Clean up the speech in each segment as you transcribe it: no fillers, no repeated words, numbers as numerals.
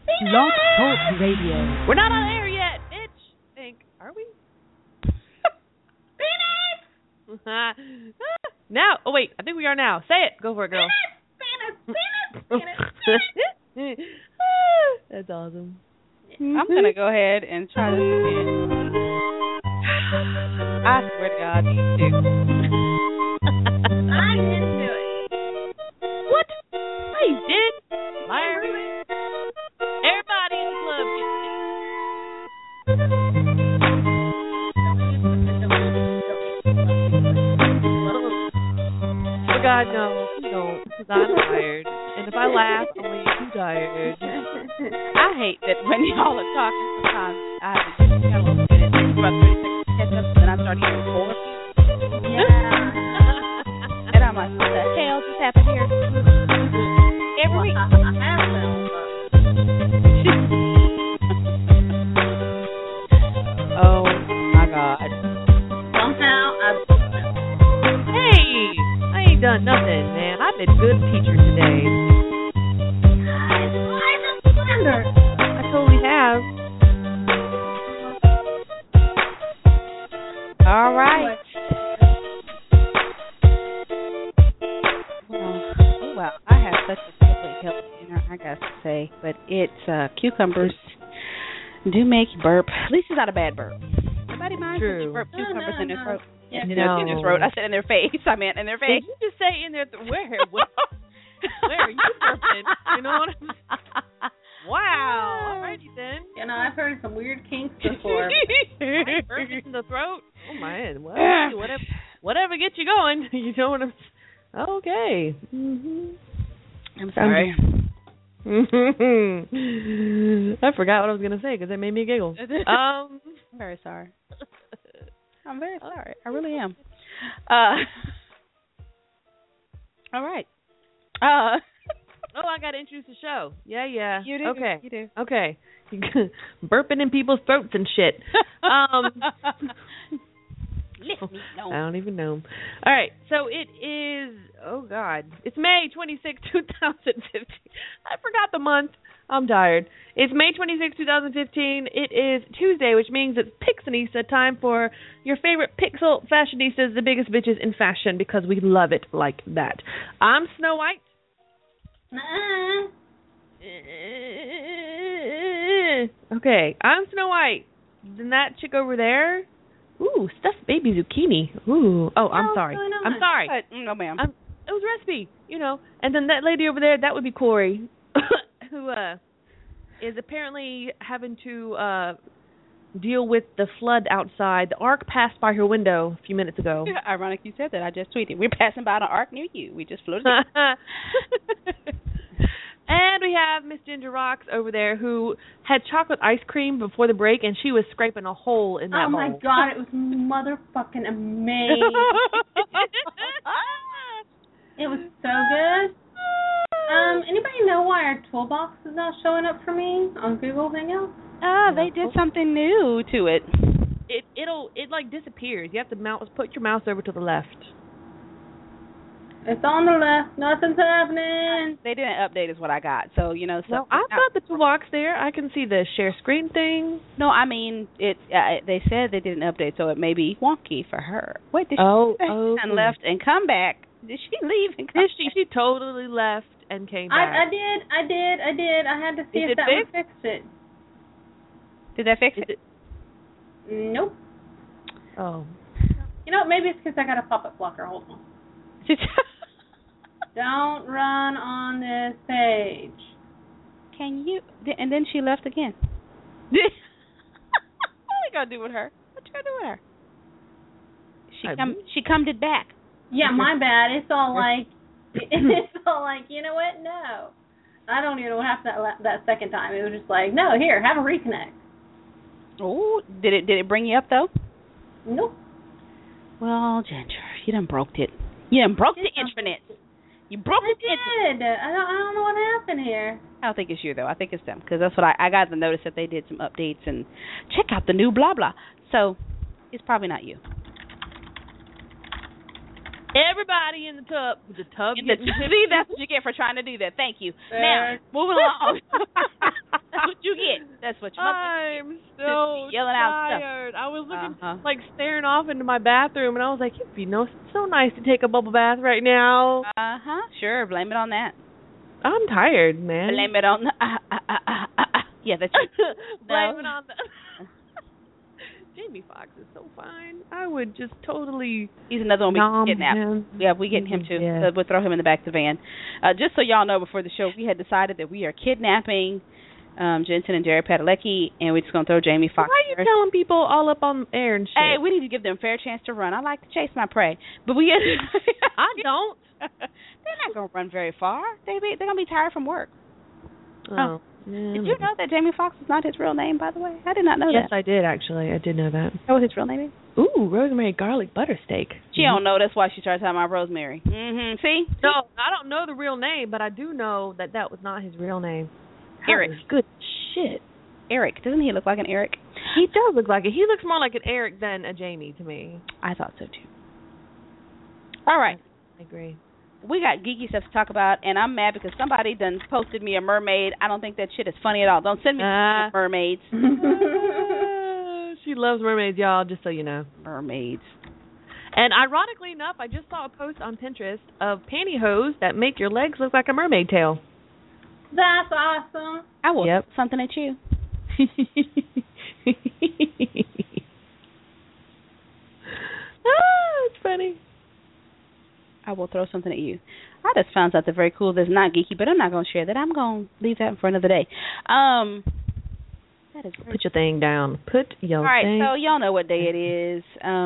Blog Talk Radio. We're not on air yet, bitch. Are we? Penis! Now. Oh, wait. I think we are now. Say it. Go for it, girl. Penis! That's awesome. I'm going to go ahead and try this again. I swear to God, these two. I didn't do it. What? No, you did. Liar. Everybody in the club Oh, God, no. You don't, because I'm tired. And if I laugh, only you tired. I hate that when y'all are talking sometimes I have to just kind of look at it for about 30 seconds to catch up, and then I start hearing more. Yeah. And I'm like, what the hell just happened here? Every week. Oh my God. Somehow Hey, I ain't done nothing, man. I've been a good teacher today. I totally have. All right. Well, I have such a lovely healthy dinner, I got to say, but it's cucumbers do make you burp. At least it's not a bad burp. Nobody minds when you burp cucumbers in their throat. Yeah, In their throat. I said in their face. I meant in their face. Did you just say in there? Where? What? Where are you burping? You know what I'm saying? Wow. Alrighty then. You know, I've heard some weird kinks before. Burping in the throat? Oh, man. Well, whatever gets you going. You know what I'm saying? Okay. Mm-hmm. I'm sorry. I forgot what I was going to say because it made me giggle. I'm very sorry. I'm very sorry. I really am. All right. Oh, I got to introduce the show. Yeah. You do. Okay. You do. Okay. Burping in people's throats and shit. I don't even know. All right. So it is, oh, God. It's May 26, 2015. I forgot the month. I'm tired. It's May 26, 2015. It is Tuesday, which means it's Pixinista time for your favorite pixel fashionistas, the biggest bitches in fashion, because we love it like that. I'm Snow White. Okay, I'm Snow White. Then that chick over there. Ooh, stuffed baby zucchini. Ooh. Oh, I'm sorry. I'm sorry. No, ma'am. It was recipe, you know. And then that lady over there, that would be Corey, who is apparently having to deal with the flood outside. The ark passed by her window a few minutes ago. Ironic you said that. I just tweeted. We're passing by an ark near you. We just floated. And we have Miss Ginger Rocks over there who had chocolate ice cream before the break, and she was scraping a hole in that bowl. Oh, my God. It was motherfucking amazing. It was so good. Anybody know why our toolbox is not showing up for me on Google Hangouts? They did something new to it. It like disappears. You have to put your mouse over to the left. It's on the left. Nothing's happening. They didn't update is what I got. So, you know. No, I've got the toolbox there. I can see the share screen thing. No, I mean, they said they didn't update, so it may be wonky for her. Wait, did she and left and come back? Did she leave and come back? She totally left and came back. I did. I had to see if that would fix it. Did that fix it? Nope. Oh. You know, maybe it's because I got a pop-up blocker. Hold on. Don't run on this page. Can you? And then she left again. What are we gonna do with her? What you gonna do with her? She comed it back. Yeah, my bad. It's all like, you know what? No, I don't even know what happened that second time. It was just like, no, here, have a reconnect. Oh, did it bring you up though? Nope. Well, Ginger, you done broke it. You done broke the internet. You broke it. I did. I don't know what happened here. I don't think it's you, though. I think it's them, because that's what I got the notice that they did some updates and check out the new blah, blah. So it's probably not you. Everybody in the tub. See, that's what you get for trying to do that. Thank you. Now, moving along. what your mother I'm so yelling out tired. I was looking, like, staring off into my bathroom, and I was like, it'd be so nice to take a bubble bath right now. Sure, blame it on that. I'm tired, man. Blame it on the... Yeah, that's true. Blame it on the... Jamie Foxx is so fine. I would just totally... He's another one we can kidnap. Yeah, we get him too. Yeah. We'll throw him in the back of the van. Just so y'all know, before the show, we had decided that we are kidnapping Jensen and Jared Padalecki, and we're just going to throw Jamie Foxx. Why are you telling people all up on air and shit? Hey, we need to give them a fair chance to run. I like to chase my prey. But we... I don't. They're not going to run very far. They're going to be tired from work. Oh. Did you know that Jamie Foxx is not his real name, by the way? I did not know that. Yes, I did, actually. I did know that. That was his real name? Ooh, rosemary garlic butter steak. She don't know. That's why she started talking about rosemary. Mm-hmm. See? No, I don't know the real name, but I do know that was not his real name. Eric. Good shit. Eric. Doesn't he look like an Eric? He does look like it. He looks more like an Eric than a Jamie to me. I thought so, too. All right. I agree. We got geeky stuff to talk about, and I'm mad because somebody done posted me a mermaid. I don't think that shit is funny at all. Don't send me mermaids. She loves mermaids, y'all, just so you know. Mermaids. And ironically enough, I just saw a post on Pinterest of pantyhose that make your legs look like a mermaid tail. That's awesome. I will throw something at you. It's funny. I will throw something at you. I just found something very cool that's not geeky, but I'm not going to share that. I'm going to leave that for another day. That is Put your thing down. Put your thing. All right, so y'all know what day it is.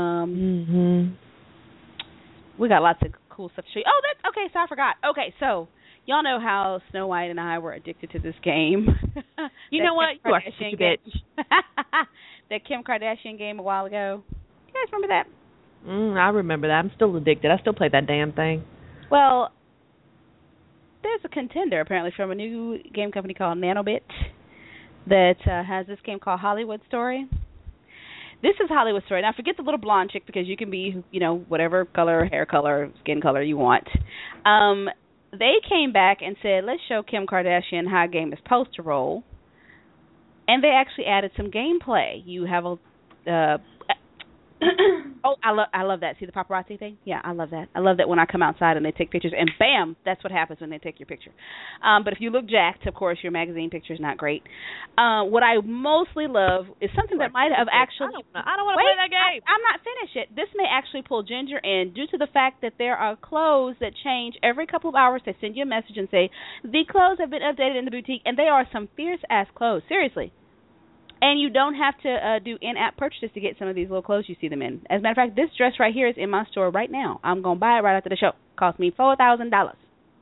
We got lots of cool stuff to show you. Oh, that's okay. So I forgot. Okay, so y'all know how Snow White and I were addicted to this game. You know what? You are such a bitch. That Kim Kardashian game a while ago. You guys remember that? I remember that. I'm still addicted. I still play that damn thing. Well, there's a contender apparently from a new game company called Nanobit that has this game called Hollywood Story. This is Hollywood Story. Now, forget the little blonde chick because you can be, whatever color, hair color, skin color you want. They came back and said, let's show Kim Kardashian how a game is supposed to roll. And they actually added some gameplay. You have a... Oh, I love that. See the paparazzi thing? Yeah, I love that. I love that when I come outside and they take pictures, and bam, that's what happens when they take your picture. But if you look jacked, of course, your magazine picture is not great. What I mostly love is something that might have actually... I don't want to play that game. I'm not finished yet. This may actually pull Ginger in due to the fact that there are clothes that change every couple of hours. They send you a message and say, the clothes have been updated in the boutique, and they are some fierce-ass clothes. Seriously. And you don't have to do in-app purchases to get some of these little clothes you see them in. As a matter of fact, this dress right here is in my store right now. I'm going to buy it right after the show. Cost me $4,000. $4,000.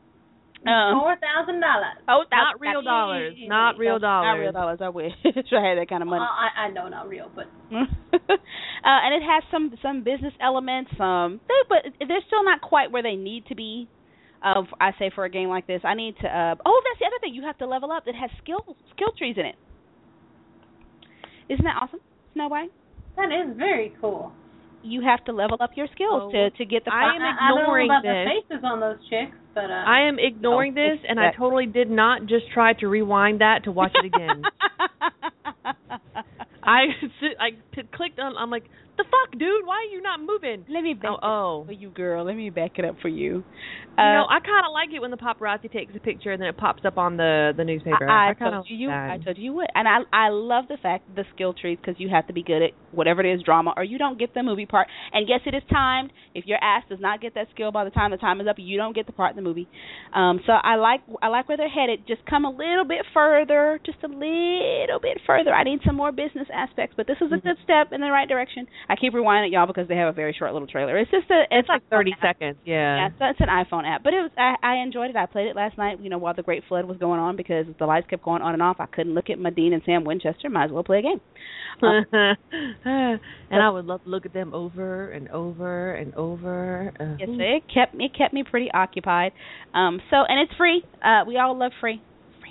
Not real dollars. Not real dollars. Not real dollars. I wish I had that kind of money. I know not real, but. And it has some business elements. But they're still not quite where they need to be. I say for a game like this, I need to. That's the other thing. You have to level up. It has skill trees in it. Isn't that awesome, Snow White? That is very cool. You have to level up your skills to get the... I am ignoring I don't know about the faces on those chicks, but... I am ignoring this, and I totally did not just try to rewind that to watch it again. I clicked on... I'm like, the fuck, dude? Why are you not moving? Let me back it up for you, girl. Let me back it up for you. I kind of like it when the paparazzi takes a picture and then it pops up on the newspaper. I told you would. And I love the fact the skill trees, because you have to be good at whatever it is, drama, or you don't get the movie part. And yes, it is timed. If your ass does not get that skill by the time the time is up, you don't get the part in the movie. So I like where they're headed. Just come a little bit further, just a little bit further. I need some more business aspects, but this is a good step in the right direction. I keep rewinding it, y'all, because they have a very short little trailer. It's like 30 seconds. Yeah, so it's an iPhone app, but it was I enjoyed it. I played it last night, while the Great Flood was going on, because the lights kept going on and off. I couldn't look at my Dean and Sam Winchester. Might as well play a game. And I would love to look at them over and over and over. Yes, it kept me pretty occupied. And it's free. We all love free.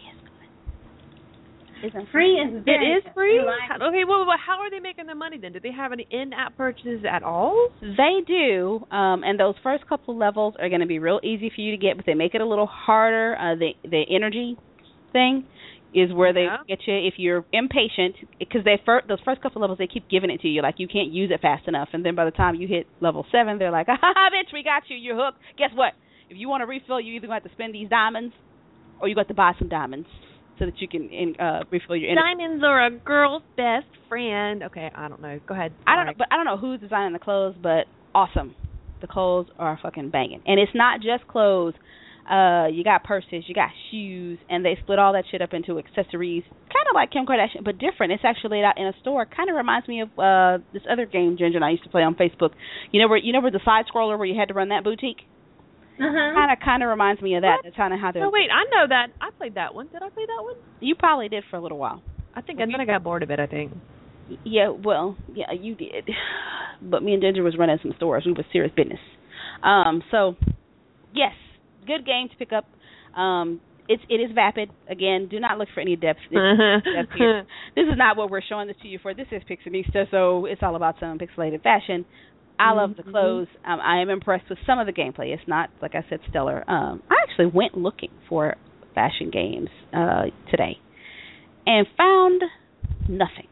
Free is very It is free? Okay, well, how are they making their money then? Do they have any in-app purchases at all? They do, and those first couple of levels are going to be real easy for you to get, but they make it a little harder. The energy thing, is where they get you if you're impatient, because those first couple levels, they keep giving it to you, like you can't use it fast enough, and then by the time you hit level 7, they're like, ha ha, bitch, we got you, you're hooked. Guess what? If you want to refill, you either going to have to spend these diamonds, or you got to buy some diamonds so that you can refill your energy. Diamonds are a girl's best friend. Okay, I don't know. Go ahead. I don't know who's designing the clothes, but awesome. The clothes are fucking banging, and it's not just clothes. You got purses, you got shoes, and they split all that shit up into accessories, kind of like Kim Kardashian, but different. It's actually laid out in a store. Kind of reminds me of this other game Ginger and I used to play on Facebook. You know where the side scroller where you had to run that boutique? Kind of reminds me of that. That's kind of how they're. Oh wait, I know that. I played that one. Did I play that one? You probably did for a little while. I think, and then I got bored of it. I think. Yeah, well, yeah, you did. But me and Ginger was running some stores. We were serious business. So, yes. Good game to pick up. It is vapid. Again, do not look for any depth here. This is not what we're showing this to you for. This is Pixinista, so it's all about some pixelated fashion. I love the clothes. I am impressed with some of the gameplay. It's not, like I said, stellar. I actually went looking for fashion games today and found nothing.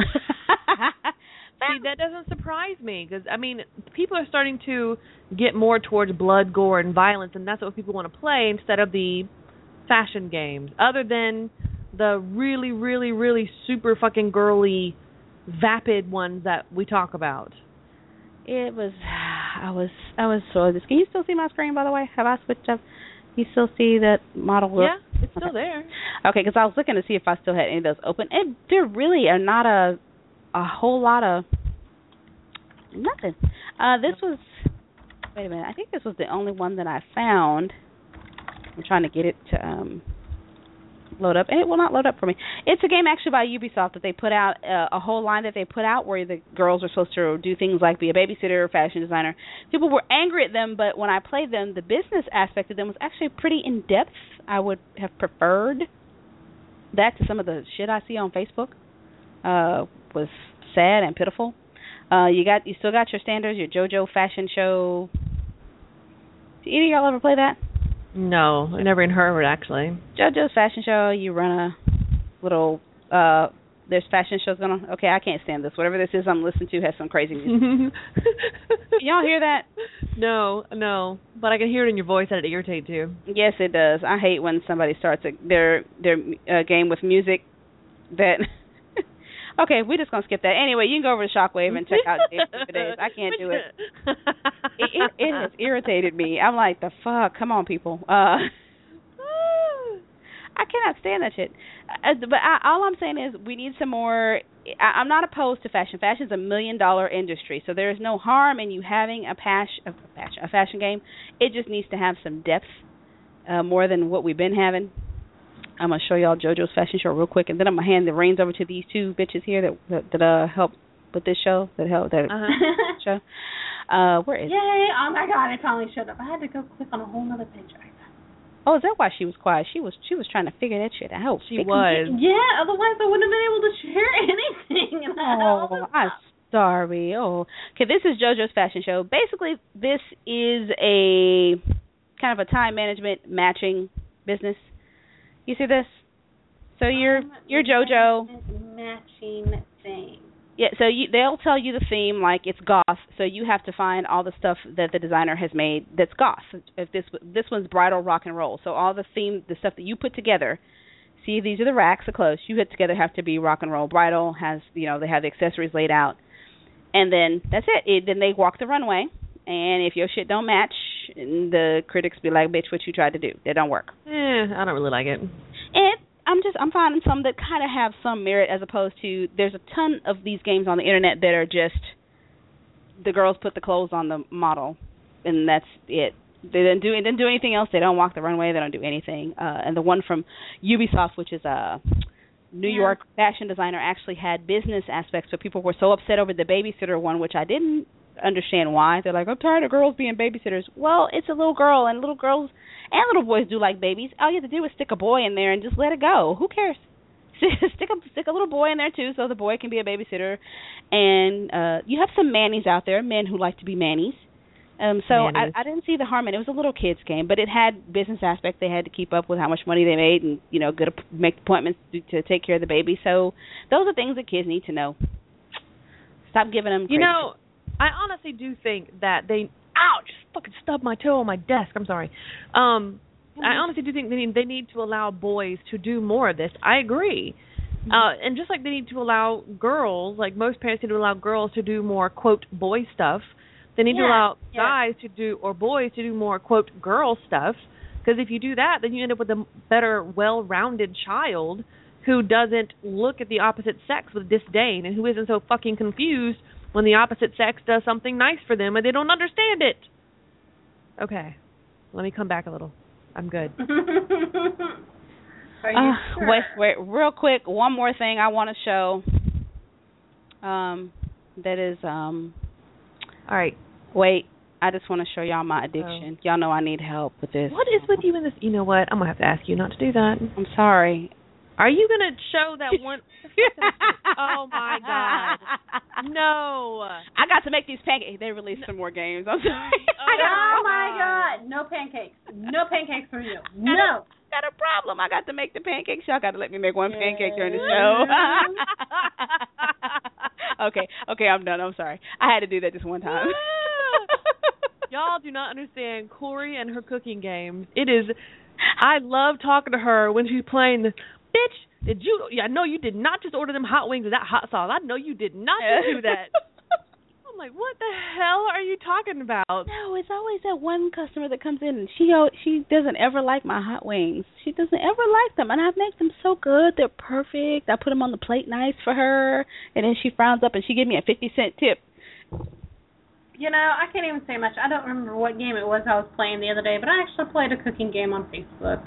See, that doesn't surprise me because, I mean, people are starting to get more towards blood, gore, and violence, and that's what people want to play instead of the fashion games, other than the really, really, really super fucking girly, vapid ones that we talk about. I was so this. Can you still see my screen, by the way? Have I switched up? You still see that model look? Yeah, it's still there. Okay, because I was looking to see if I still had any of those open. And there really are not a whole lot of nothing. This was, wait a minute, I think this was the only one that I found. I'm trying to get it to load up, and it will not load up for me. It's a game actually by Ubisoft that they put out, a whole line that they put out where the girls are supposed to do things like be a babysitter, fashion designer. People were angry at them, but when I played them, the business aspect of them was actually pretty in-depth. I would have preferred that to some of the shit I see on Facebook. Was sad and pitiful. You still got your standards, your JoJo fashion show. Did either of y'all ever play that? No, I never even heard of it actually. JoJo's fashion show. You run a little. There's fashion shows going on. Okay, I can't stand this. Whatever this is I'm listening to has some crazy music. Y'all hear that? No, but I can hear it in your voice that it irritates you. Yes, it does. I hate when somebody starts their game with music that. Okay, we're just going to skip that. Anyway, you can go over to Shockwave and check out if it is. I can't do it. It has irritated me. I'm like, the fuck? Come on, people. I cannot stand that shit. But all I'm saying is we need some more. I'm not opposed to fashion. Fashion's $1 million industry, so there is no harm in you having a fashion game. It just needs to have some depth, more than what we've been having. I'm going to show y'all JoJo's fashion show real quick, and then I'm going to hand the reins over to these two bitches here that help with this show, show. Where is it? Yay! Oh, my God, it finally showed up. I had to go click on a whole other page. Oh, is that why she was quiet? She was trying to figure that shit out. She was. Yeah, otherwise I wouldn't have been able to share anything. Oh, I'm sorry. Oh. Okay, this is JoJo's fashion show. Basically, this is a kind of a time management matching business. You see this? So you're JoJo. Matching thing. Yeah, so they'll tell you the theme, like it's goth, so you have to find all the stuff that the designer has made that's goth. If this one's bridal rock and roll, so all the stuff that you put together. See, these are the racks of clothes you put together have to be rock and roll. Bridal has, they have the accessories laid out, and then that's it. Then they walk the runway, and if your shit don't match, the critics be like, "Bitch, what you tried to do? That don't work." I don't really like it. I'm finding some that kind of have some merit as opposed to there's a ton of these games on the internet that are just the girls put the clothes on the model and that's it. They didn't do anything else. They don't walk the runway. They don't do anything. And the one from Ubisoft, which is a New York fashion designer, actually had business aspects. So people were so upset over the babysitter one, which I didn't understand why. They're like, I'm tired of girls being babysitters. Well, it's a little girl, and little girls and little boys do like babies. All you have to do is stick a boy in there and just let it go. Who cares? Stick a little boy in there too, so the boy can be a babysitter. And you have some mannies out there, men who like to be mannies. So I didn't see the harm in it. It was a little kids game, but it had business aspects. They had to keep up with how much money they made, and make appointments to take care of the baby. So those are things that kids need to know. Stop giving them crazy. I honestly do think that they just fucking stubbed my toe on my desk. I'm sorry. I honestly do think they need to allow boys to do more of this. I agree. And just like they need to allow girls, like most parents need to allow girls to do more, quote, boy stuff, they need to allow guys to do, or boys to do more, quote, girl stuff. Because if you do that, then you end up with a better, well-rounded child who doesn't look at the opposite sex with disdain and who isn't so fucking confused when the opposite sex does something nice for them and they don't understand it. Okay. Let me come back a little. I'm good. Are you sure? Wait, real quick, one more thing I want to show. That is, all right. Wait, I just want to show y'all my addiction. Y'all know I need help with this. What is with you in this? You know what? I'm going to have to ask you not to do that. I'm sorry. Are you going to show that one? Oh, my God. No. I got to make these pancakes. They released some more games. I'm sorry. Oh, my God. No pancakes. No pancakes for you. No. Got a problem. I got to make the pancakes. Y'all got to let me make one pancake during the show. Okay, I'm done. I'm sorry. I had to do that just one time. Y'all do not understand Corey and her cooking games. It is, I love talking to her when she's playing the, bitch, did you, I know you did not just order them hot wings with that hot sauce. I know you did not just do that. I'm like, what the hell are you talking about? No, it's always that one customer that comes in and she doesn't ever like my hot wings. She doesn't ever like them, and I make them so good. They're perfect. I put them on the plate nice for her, and then she frowns up and she gives me a 50-cent tip. I can't even say much. I don't remember what game it was I was playing the other day, but I actually played a cooking game on Facebook.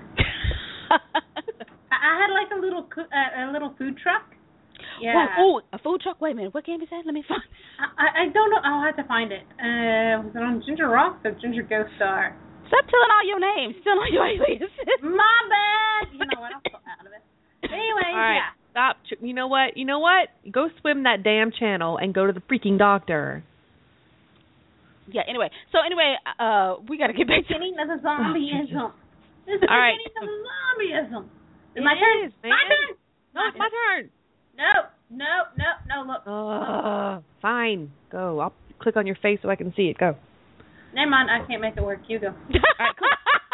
I had like a little food truck. Yeah. Oh, a food truck. Wait a minute. What game is that? Let me find it. I don't know. I'll have to find it. Was it on Ginger Rocks or Ginger Ghost Star? Stop telling all your names. Still all your aliases. My bad. You know what? I'll pull out of it. Anyway, all right, stop. You know what? Go swim that damn channel and go to the freaking doctor. Yeah, anyway. We got to get back to beginning of the zombieism. This is the all right. beginning of the zombieism. It's my turn. Man. My turn. No, it's my turn. No, look. Fine. Go. I'll click on your face so I can see it. Go. Never mind. I can't make it work. You go. All right, cool.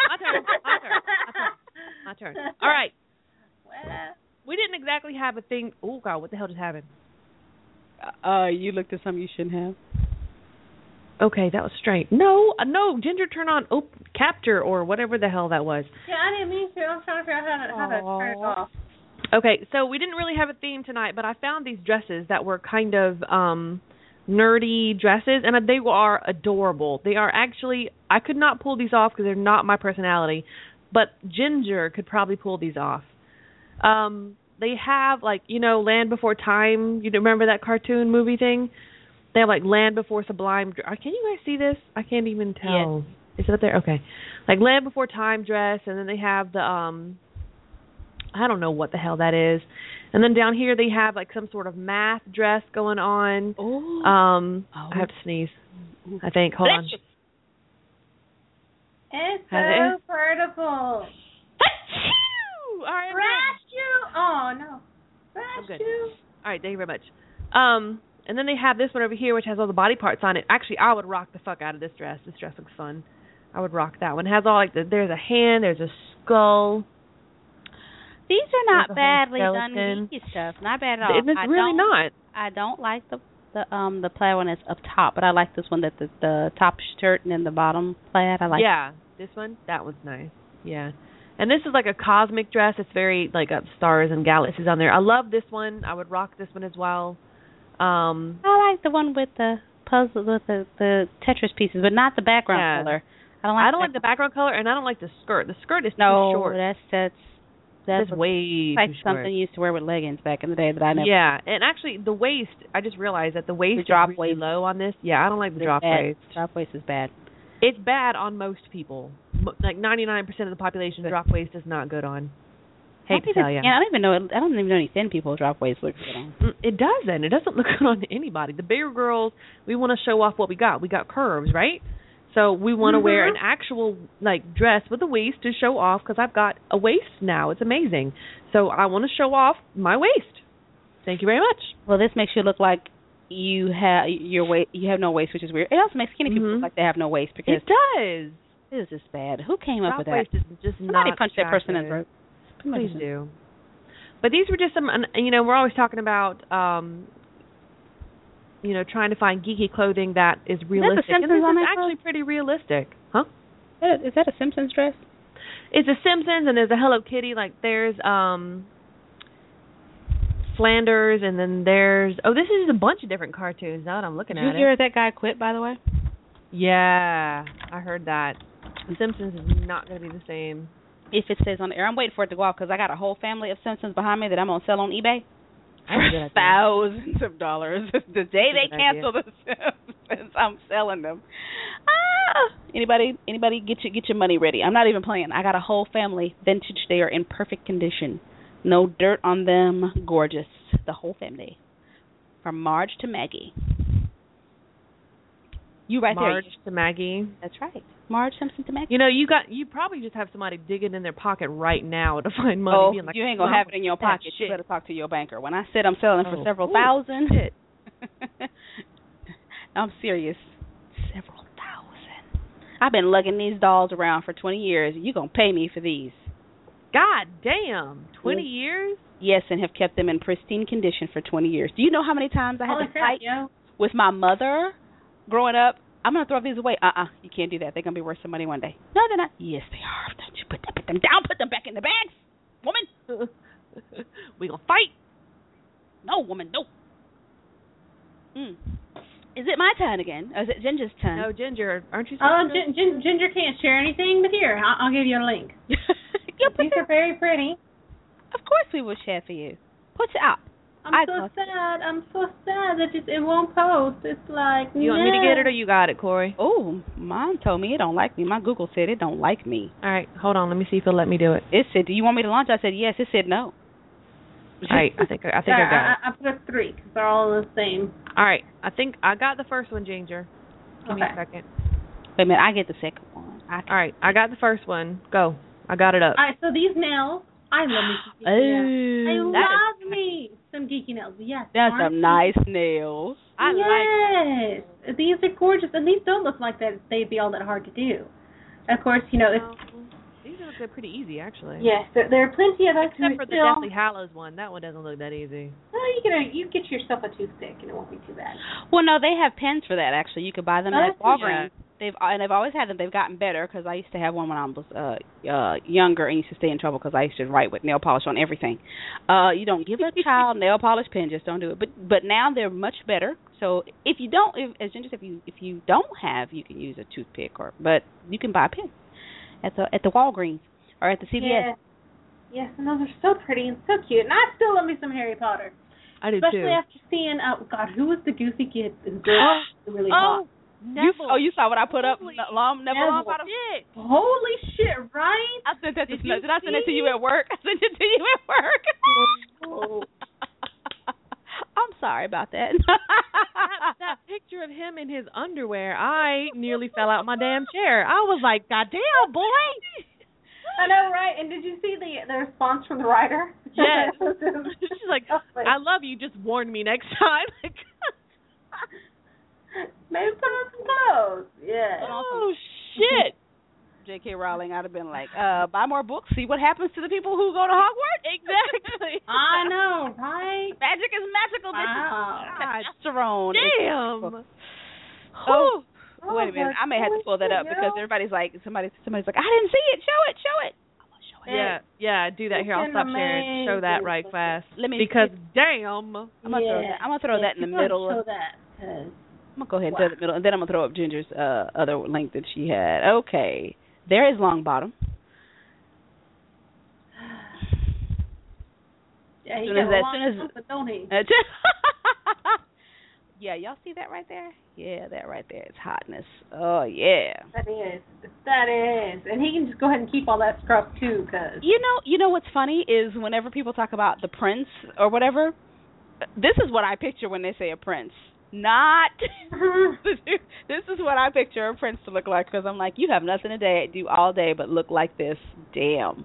My turn. All right. Well, we didn't exactly have a thing. Oh, God, what the hell just happened? You looked at something you shouldn't have. Okay, that was strange. No, Ginger, turn on capture or whatever the hell that was. Yeah, I didn't mean to. I'm trying to figure out how to turn it off. Okay, so we didn't really have a theme tonight, but I found these dresses that were kind of nerdy dresses, and they are adorable. They are actually, I could not pull these off because they're not my personality, but Ginger could probably pull these off. They have, like, Land Before Time. You remember that cartoon movie thing? They have, like, Land Before Sublime. Can you guys see this? I can't even tell. Yes. Is it up there? Okay. Like Land Before Time dress, and then they have the, I don't know what the hell that is. And then down here they have, like, some sort of math dress going on. I have to sneeze, I think. Hold on. It's so vertical. All right. Blast you. Oh, no. Blast you. All right, thank you very much. And then they have this one over here, which has all the body parts on it. Actually, I would rock the fuck out of this dress. This dress looks fun. I would rock that one. It has all, like, there's a hand, there's a skull. These are not badly done geeky stuff. Not bad at all. It's really not. I don't like the plaid one that's up top, but I like this one that the top shirt and then the bottom plaid. I like. Yeah, this one, that one's nice. Yeah. And this is like a cosmic dress. It's very, like, got stars and galaxies on there. I love this one. I would rock this one as well. I like the one with the puzzle with the Tetris pieces, but not the background color. I don't like the background color, and I don't like the skirt. The skirt is too short. That's way like too short. Something you used to wear with leggings back in the day that I never. Yeah, and actually the waist. I just realized that the waist is really low on this. Yeah, I don't like the drop waist. Drop waist is bad. It's bad on most people. Like 99% of the population, drop waist is not good on. Hate to tell you. Yeah, I don't even know any thin people drop waist looks good on. It doesn't. It doesn't look good on anybody. The bigger girls, we want to show off what we got. We got curves, right? So we want to wear an actual like dress with a waist to show off because I've got a waist now. It's amazing. So I want to show off my waist. Thank you very much. Well, this makes you look like you have you have no waist, which is weird. It also makes skinny people look like they have no waist because it does. This is just bad. Who came up with that? Waist is just Somebody not punch that person in the throat. Please do. But these were just some, we're always talking about, trying to find geeky clothing that is realistic. Is that the Simpsons and this on is that actually pretty realistic. Huh? Is that a Simpsons dress? It's a Simpsons, and there's a Hello Kitty. Like, there's Flanders, and then there's... Oh, this is a bunch of different cartoons now that I'm looking at it. Did you hear that guy quit, by the way? Yeah, I heard that. The Simpsons is not going to be the same. If it stays on the air. I'm waiting for it to go off because I got a whole family of Simpsons behind me that I'm going to sell on eBay for thousands of dollars. The day they cancel the Simpsons, I'm selling them. Anybody get your money ready. I'm not even playing. I got a whole family, vintage. They are in perfect condition. No dirt on them. Gorgeous. The whole family. From Marge to Maggie. You right there. Marge to Maggie. That's right. Marge Simpson to Maggie. You probably just have somebody digging in their pocket right now to find money. Oh, being like, you ain't gonna have it in your pocket. You better talk to your banker. When I said I'm selling for several thousand, I'm serious. Several thousand. I've been lugging these dolls around for 20 years. You gonna pay me for these? God damn, 20 years? Yes, and have kept them in pristine condition for 20 years. Do you know how many times I had to fight with my mother growing up? I'm going to throw these away. You can't do that. They're going to be worth some money one day. No, they're not. Yes, they are. Don't you put them down. Put them back in the bags. Woman. We going to fight. No, woman, no. Is it my turn again? Or is it Ginger's turn? No, Ginger. Aren't you Ginger can't share anything, but here, I'll give you a link. These are very pretty. Of course we will share for you. Put it up. I'm so sad that it won't post. It's like, you want me to get it or you got it, Corey? Oh, mine told me it don't like me. My Google said it don't like me. All right, hold on. Let me see if it'll let me do it. It said, do you want me to launch? I said, yes. It said no. All right, I think I got it. I put 3 because they're all the same. All right, I think I got the first one, Ginger. Give me a second. Wait a minute, I get the second one. All right, I got the first one. Go. I got it up. All right, so these nails, I love me some geeky nails. I love me some geeky nails. Yes. That's some nice nails. I like these are gorgeous, and these don't look like that they'd be all that hard to do. Of course, these look pretty easy, actually. Yes, there are plenty of us except for the Deathly Hallows one. That one doesn't look that easy. Well, you get yourself a toothpick, and it won't be too bad. Well, no, they have pens for that. Actually, you could buy them at Walgreens. They've always had them. They've gotten better because I used to have one when I was younger and used to stay in trouble because I used to write with nail polish on everything. You don't give a child nail polish pen, just don't do it. But now they're much better. So if you don't, as Ginger said, if you don't have, you can use a toothpick but you can buy a pen at the Walgreens or at the CVS. Yeah. Yes, and those are so pretty and so cute. And I still love me some Harry Potter. I do especially too. After seeing who was the goofy kid who was really hot. Neville. You saw what I put up? Neville Longbottom? Holy shit, right? I sent that to you. Did I send it to you at work? I sent it to you at work. I'm sorry about that. that picture of him in his underwear, I nearly fell out my damn chair. I was like, God damn, boy. I know, right? And did you see the response from the writer? Yes. She's like, I love you, just warn me next time. Maybe put on some clothes. Yeah. Oh, shit. J.K. Rowling, I'd have been like, buy more books, see what happens to the people who go to Hogwarts. Exactly. I know, right? Magic is magical. Wow. Testosterone. Damn. Oh. Wait a minute. I may have to pull that up because everybody's like, somebody's like, I didn't see it. Show it. I'm going to show it. Yeah, do that. Here, I'll stop sharing. Show that right fast. Damn. I'm going to throw that in the middle. Show that, because... I'm going to go ahead and throw it in the middle, and then I'm going to throw up Ginger's other link that she had. Okay. There is Longbottom. Yeah, he got a long but don't he? Yeah, y'all see that right there? Yeah, that right there is hotness. Oh, yeah. That is. And he can just go ahead and keep all that stuff, too, because... You know what's funny is whenever people talk about the prince or whatever, this is what I picture when they say a prince. not. This is what I picture a prince to look like, because I'm like, you have nothing to do all day but look like this. Damn.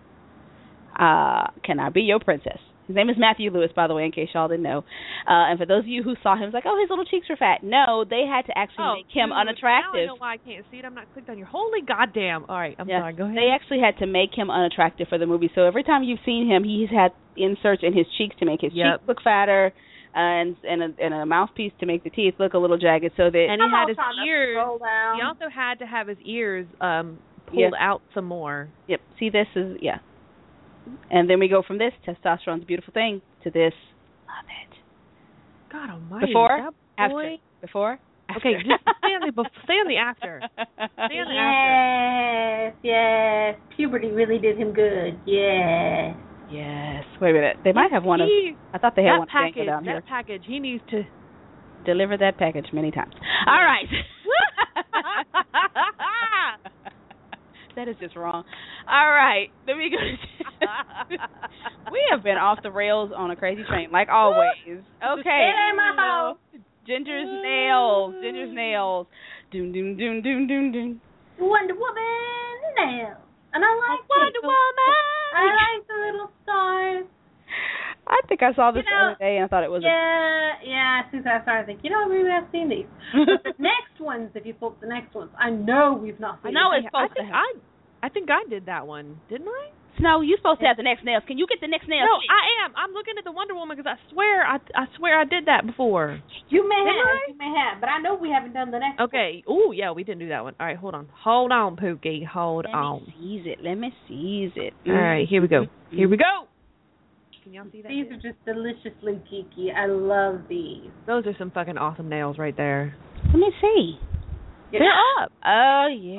Can I be your princess? His name is Matthew Lewis, by the way, in case y'all didn't know. And for those of you who saw him, it's like, oh, his little cheeks are fat. No, they had to actually make him unattractive. Now I know why I can't see it. I'm not clicked on your holy goddamn. All right, I'm sorry. Go ahead. They actually had to make him unattractive for the movie. So every time you've seen him, he's had inserts in his cheeks to make his cheeks look fatter, and a mouthpiece to make the teeth look a little jagged. So that and he had his ears. He also had to have his ears pulled out some more. Yep. See, this is And then we go from this, testosterone's a beautiful thing, to this, love it. God almighty. Before, after. Before, after. Okay, just stay on the after. Stay on the after. Yes. Puberty really did him good. Yes. Yes. Wait a minute. They might have one of... I thought they had one package, down here. That package, he needs to... Deliver that package many times. Yeah. All right. That is just wrong. All right, let me go. We have been off the rails on a crazy train, like always. Okay. Ginger's nails. Doom, doom, doom, doom, doom, doom. Wonder Woman nails. And I like Wonder Woman. I like the little stars. I think I saw this the other day and I thought it was as soon as I started thinking, maybe I've seen these. But the next ones, if you pull up the next ones, I know we've not seen them. I think I did that one, didn't I? No, you're supposed to have the next nails. Can you get the next nails? No, I am. I'm looking at the Wonder Woman because I swear I did that before. You may have, but I know we haven't done the next one. Okay. Oh, yeah, we didn't do that one. All right, hold on, Pookie. Hold on. Let me seize it. All right, here we go. Here we go. Can y'all see that? These are just deliciously geeky. I love these. Those are some fucking awesome nails right there. Let me see. They're up. Oh, yeah.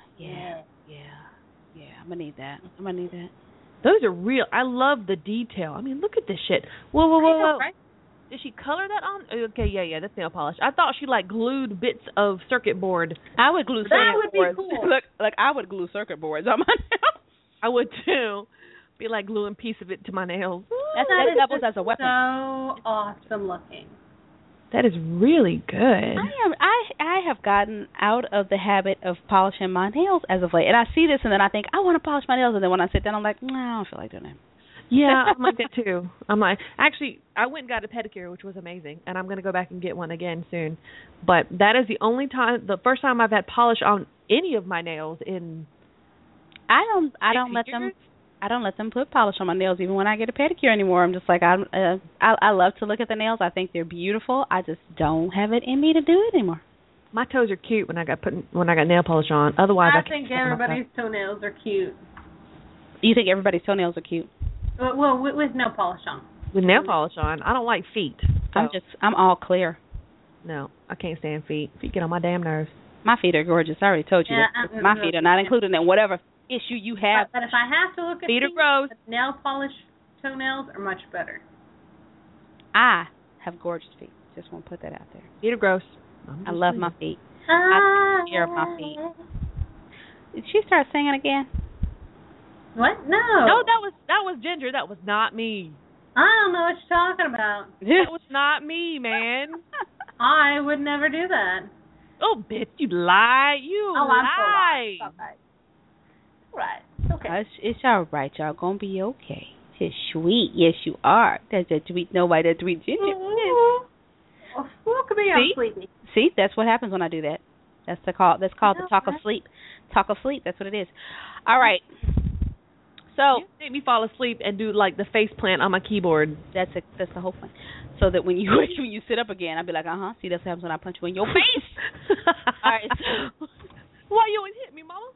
I'm going to need that. Those are real. I love the detail. I mean, look at this shit. Whoa. Right? Did she color that on? Okay, yeah, that's nail polish. I thought she, glued bits of circuit board. I would glue circuit boards. That would be cool. Look, I would glue circuit boards on my nails. I would, too. Be like gluing a piece of it to my nails. That doubles as a weapon. So awesome looking. That is really good. I have gotten out of the habit of polishing my nails as of late. And I see this and then I think, I want to polish my nails. And then when I sit down, I'm like, no, I don't feel like doing it. Yeah, I'm like that too. Actually, I went and got a pedicure, which was amazing. And I'm going to go back and get one again soon. But that is the first time I've had polish on any of my nails in... I don't let them put polish on my nails even when I get a pedicure anymore. I'm just like, I love to look at the nails. I think they're beautiful. I just don't have it in me to do it anymore. My toes are cute when I got nail polish on. Otherwise, I think everybody's toenails are cute. You think everybody's toenails are cute? Well, with nail polish on. With nail polish on, I don't like feet. So. I'm all clear. No, I can't stand feet. Feet get on my damn nerves. My feet are gorgeous. I already told you that. My feet are not included in whatever issue you have. But if I have to look at feet are gross. Nail polish toenails are much better. I have gorgeous feet. Just want to put that out there. Feet are gross. I love my feet. I take care of my feet. Did she start singing again? What? No. No, that was Ginger. That was not me. I don't know what you're talking about. That was not me, man. I would never do that. Oh, bitch, you lie. Lie. I'm so right. Okay. It's all right. Y'all gonna be okay. It's sweet. Yes, you are. That's a sweet. Nobody that sweet Ginger. Look at me, I'm sleepy. See, that's what happens when I do that. That's called the talk of sleep. Talk of sleep. That's what it is. All right. So you make me fall asleep and do the face plant on my keyboard. That's the whole point. So that when you sit up again, I'll be like, see, that's what happens when I punch you in your face. All right. So. Why you always hit me, Mama?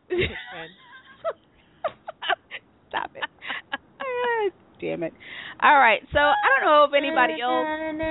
Stop it. Damn it. All right. So I don't know if anybody else.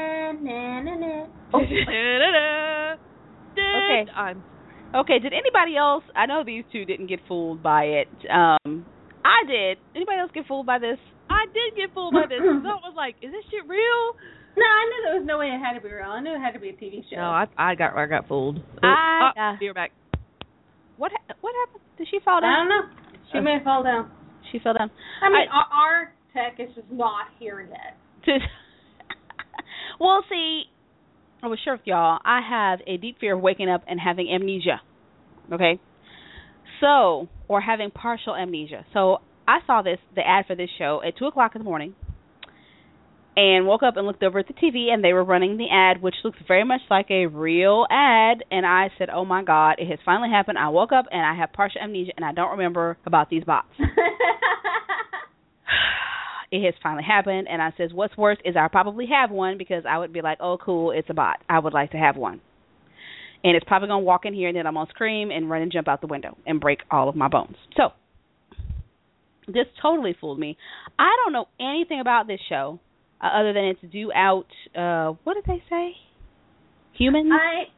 Okay. Did anybody else? I know these two didn't get fooled by it. I did. Anybody else get fooled by this? I did get fooled by this. So I was like, is this shit real? No, I knew there was no way it had to be real. I knew it had to be a TV show. No, I got fooled. You're back. What happened? Did she fall down? I don't know. She may fall down. She fell down. I mean, our tech is just not here yet. Well, see, I will share with y'all. I have a deep fear of waking up and having amnesia. Okay, so or having partial amnesia. So I saw the ad for this show at 2:00 in the morning, and woke up and looked over at the TV, and they were running the ad, which looks very much like a real ad. And I said, "Oh my God, it has finally happened." I woke up and I have partial amnesia, and I don't remember about these bots. It has finally happened, and I says, what's worse is I probably have one, because I would be like, oh, cool, it's a bot. I would like to have one. And it's probably going to walk in here, and then I'm going to scream and run and jump out the window and break all of my bones. So this totally fooled me. I don't know anything about this show other than it's due out, what did they say? Humans?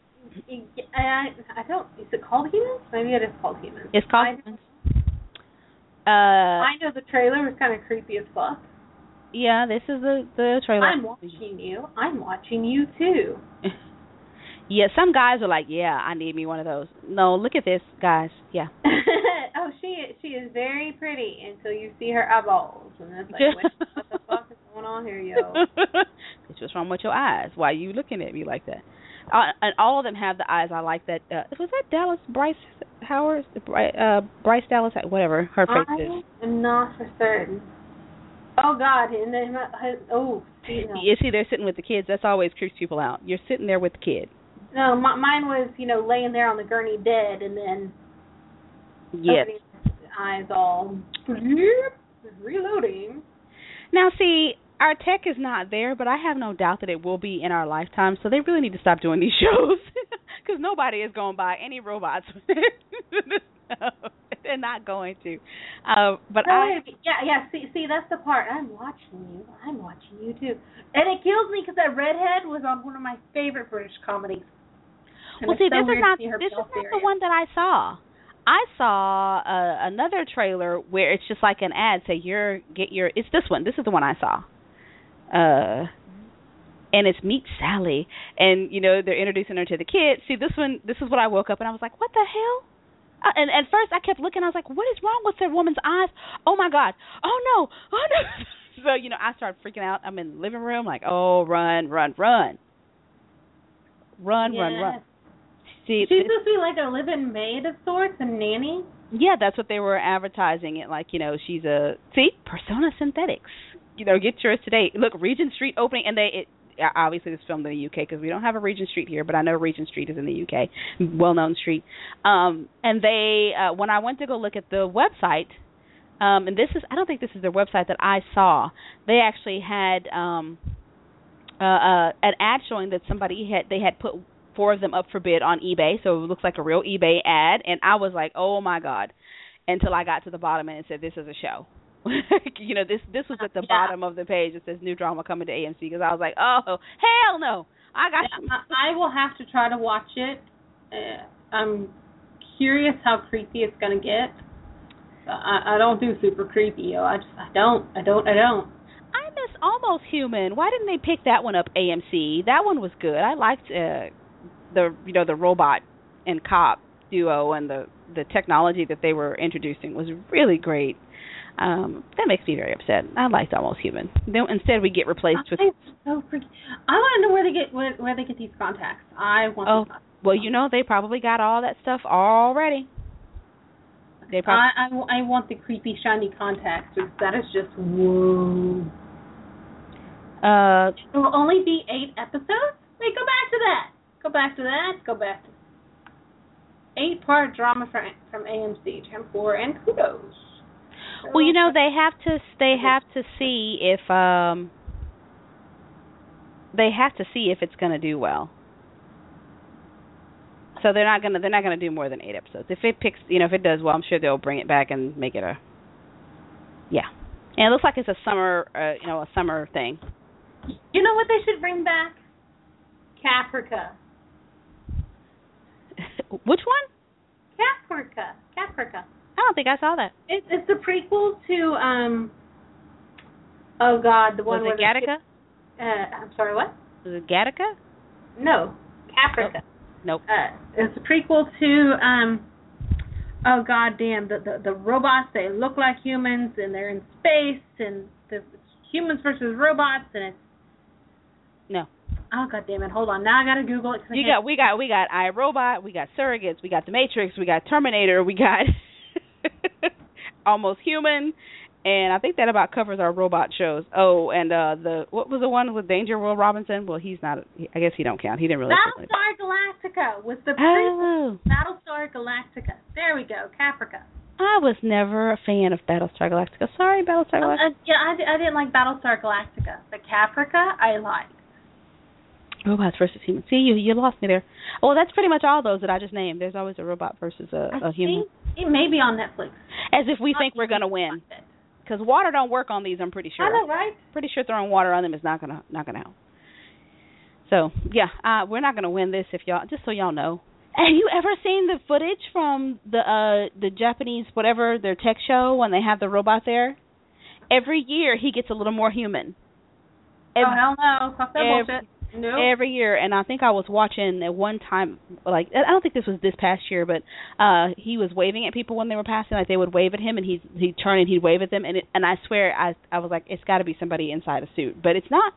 I don't, is it called Humans? Maybe it is called Humans. It's called Humans. I know the trailer was kind of creepy as fuck. Yeah, this is the trailer. I'm watching you. I'm watching you too. Yeah, some guys are like, yeah, I need me one of those. No, look at this, guys. Yeah. Oh, she is very pretty until you see her eyeballs, and it's like, what the fuck is going on here, yo? What's wrong with your eyes? Why are you looking at me like that? And all of them have the eyes. I like that. Was that Dallas Bryce Howard? Bryce Dallas, whatever her face is. I'm not for certain. Oh God! And then You see, they're sitting with the kids. That's always creeps people out. You're sitting there with the kid. No, mine was laying there on the gurney dead, and then eyes all reloading. Now see. Our tech is not there, but I have no doubt that it will be in our lifetime, so they really need to stop doing these shows, because nobody is going to buy any robots. They're not going to. But see, that's the part. I'm watching you too. And it kills me because that redhead was on one of my favorite British comedies. Well, see, this is not the one that I saw. I saw another trailer where it's just like an ad, say it's this one. This is the one I saw. And it's Meet Sally, and they're introducing her to the kids. See, this is what I woke up and I was like, what the hell? And at first I kept looking. I was like, what is wrong with that woman's eyes? Oh my God! Oh no! So I started freaking out. I'm in the living room, like, oh, run! See, she's supposed to be like a living maid of sorts, a nanny. Yeah, that's what they were advertising it like. She's Persona Synthetics. Get yours today. Look, Regent Street opening, and obviously this filmed in the UK because we don't have a Regent Street here, but I know Regent Street is in the UK, well-known street. And they, when I went to go look at the website, and I don't think this is their website that I saw. They actually had an ad showing that they had put 4 of them up for bid on eBay, so it looks like a real eBay ad, and I was like, oh my God, until I got to the bottom and it said this is a show. This was at the bottom of the page. It says new drama coming to AMC, because I was like, oh hell no, I will have to try to watch it. I'm curious how creepy it's gonna get. I don't do super creepy, yo. I don't. I miss Almost Human. Why didn't they pick that one up, AMC? That one was good. I liked the robot and cop duo, and the technology that they were introducing was really great. That makes me very upset. I liked Almost Human. Instead, we get replaced with. So freaky. I want to know where they get these contacts. I want. Oh, well, they probably got all that stuff already. They probably. I want the creepy shiny contacts. That is just whoa. It will only be 8 episodes. Wait, go back to that. Go back to 8-part drama from AMC. Temple and kudos. Well, they have to see if it's going to do well. So they're not gonna do more than 8 episodes. If it does well, I'm sure they'll bring it back and make it And it looks like it's a summer thing. You know what they should bring back? Caprica. Which one? Caprica. I don't think I saw that. It's the prequel to oh God, the one was it Gattaca? I'm sorry, what? Was it Gattaca? No, Caprica. Nope. It's a prequel to oh God damn, the robots, they look like humans and they're in space and the humans versus robots, and it's no. Oh, God damn it. Hold on. Now I got to Google it. We got iRobot, we got Surrogates, we got The Matrix, we got Terminator, we got Almost Human, and I think that about covers our robot shows. Oh, and what was the one with Danger Will Robinson? Well, he's not. I guess he don't count. He didn't really. Battlestar Galactica was the Battlestar Galactica. There we go. Caprica. I was never a fan of Battlestar Galactica. Sorry, Battlestar Galactica. I didn't like Battlestar Galactica. But Caprica, I liked. Robots versus humans. See, you lost me there. Well, that's pretty much all those that I just named. There's always a robot versus a human. It may be on Netflix. As if we think we're going to win. Because water don't work on these, I'm pretty sure. I know, right? Pretty sure throwing water on them is not gonna help. So, yeah, we're not going to win this just so y'all know. Have you ever seen the footage from the Japanese, whatever, their tech show when they have the robot there? Every year he gets a little more human. Oh, hell no. Fuck that bullshit. Nope. Every year, and I think I was watching at one time, like, I don't think this was this past year, but he was waving at people when they were passing, like they would wave at him, and he'd turn and he'd wave at them, and I swear I was like, it's got to be somebody inside a suit, but it's not.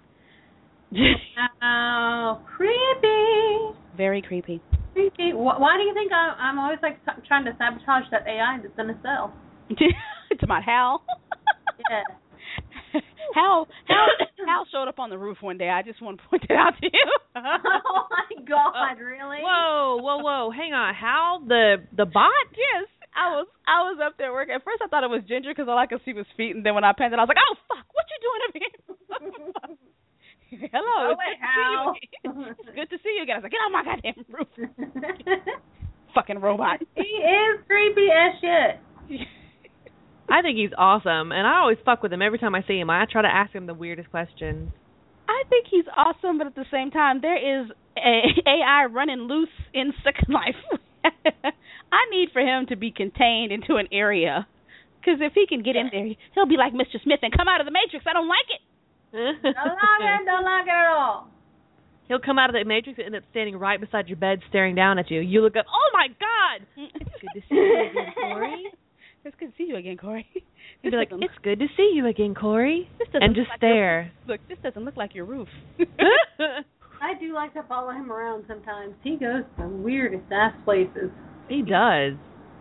Oh, creepy. Very creepy. Creepy. Why do you think I'm always like trying to sabotage that AI that's gonna sell? It's about Hal. Yeah. Hal showed up on the roof one day. I just want to point it out to you. Oh my God! Really? Whoa! Hang on, Hal, the bot? Yes, I was up there working. At first, I thought it was Ginger because all I could see was feet, and then when I panned it, I was like, "Oh fuck! What you doing up here?" Hello. Hal. It's good to see you again. I was like, "Get on my goddamn roof!" Fucking robot. He is creepy as shit. I think he's awesome, and I always fuck with him every time I see him. I try to ask him the weirdest questions. I think he's awesome, but at the same time, there is AI running loose in Second Life. I need for him to be contained into an area, because if he can get in there, he'll be like Mr. Smith and come out of the Matrix. I don't like it. Don't like it at all. He'll come out of the Matrix and end up standing right beside your bed staring down at you. You look up, oh my God! It's good to see you again, Corey. It's good to see you again, Corey. He'd be like, it's good to see you again, Corey. And just stare. Look, this doesn't look like your roof. I do like to follow him around sometimes. He goes to the weirdest ass places. He does.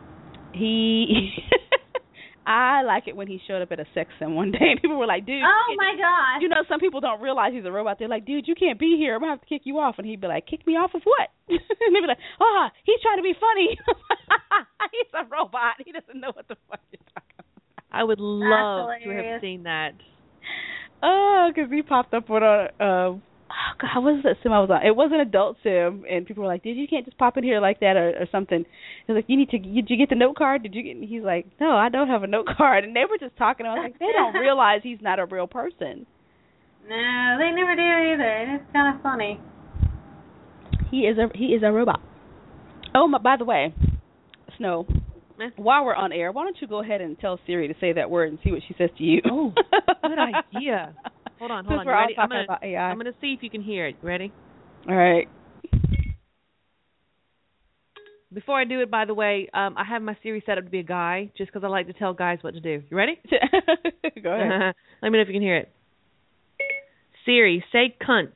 I like it when he showed up at a sex sim one day and people were like, dude. Oh my God. You know, some people don't realize he's a robot. They're like, dude, you can't be here. I'm going to have to kick you off. And he'd be like, kick me off of what? And they'd be like, he's trying to be funny. He's a robot. He doesn't know what the fuck you're talking about. I would love to have seen that. Oh, because he popped up on a, God, what was that sim I was on? It was an adult sim, and people were like, dude, you can't just pop in here like that or something. He was like, did you get the note card? He's like, no, I don't have a note card. And they were just talking. I was like, they don't realize he's not a real person. No, they never do either. It's kind of funny. He is a robot. Oh, by the way, Snow, while we're on air, why don't you go ahead and tell Siri to say that word and see what she says to you? Oh, good idea. Hold on. You ready? I'm going to see if you can hear it. Ready? All right. Before I do it, by the way, I have my Siri set up to be a guy just because I like to tell guys what to do. You ready? Go ahead. Let me know if you can hear it. Siri, say cunt.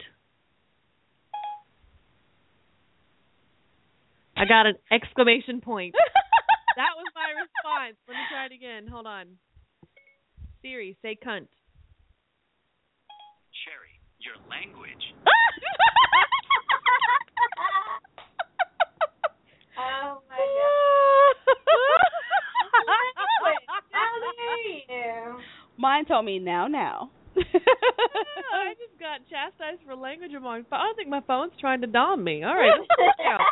I got an exclamation point. That was my response. Let me try it again. Hold on. Siri, say cunt. Sherry, your language. Oh my God. How dare you? Mine told me now. I just got chastised for language on my phone. I think my phone's trying to dom me. All right, let's check out.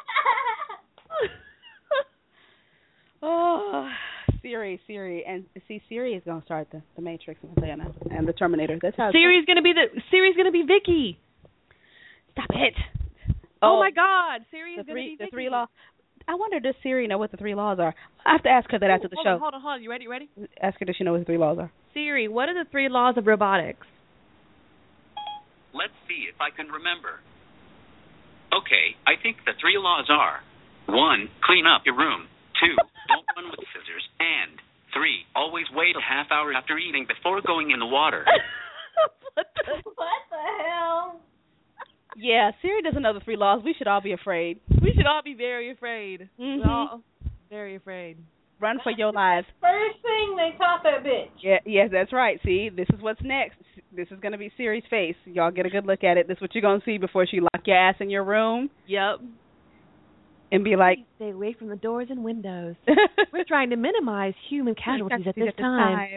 Oh, Siri, and see, Siri is gonna start the Matrix and the Terminator. That's how Siri's gonna be Vicky. Stop it! Oh my God, Siri's gonna be Vicky. The 3 laws. I wonder, does Siri know what the 3 laws are? I have to ask her that after the show. Hold on. You ready? Ask her, does she know what the 3 laws are? Siri, what are the 3 laws of robotics? Let's see if I can remember. Okay, I think the 3 laws are: 1, clean up your room. 2, don't run with scissors. And 3, always wait a half hour after eating before going in the water. What the hell? Yeah, Siri doesn't know the 3 laws. We should all be afraid. We should all be very afraid. Mm-hmm. We're all very afraid. Run for your lives. First thing they taught that bitch. Yeah, yes, that's right. See, this is what's next. This is going to be Siri's face. Y'all get a good look at it. This is what you're going to see before she lock your ass in your room. Yep. And be like, stay away from the doors and windows. We're trying to minimize human casualties at this time.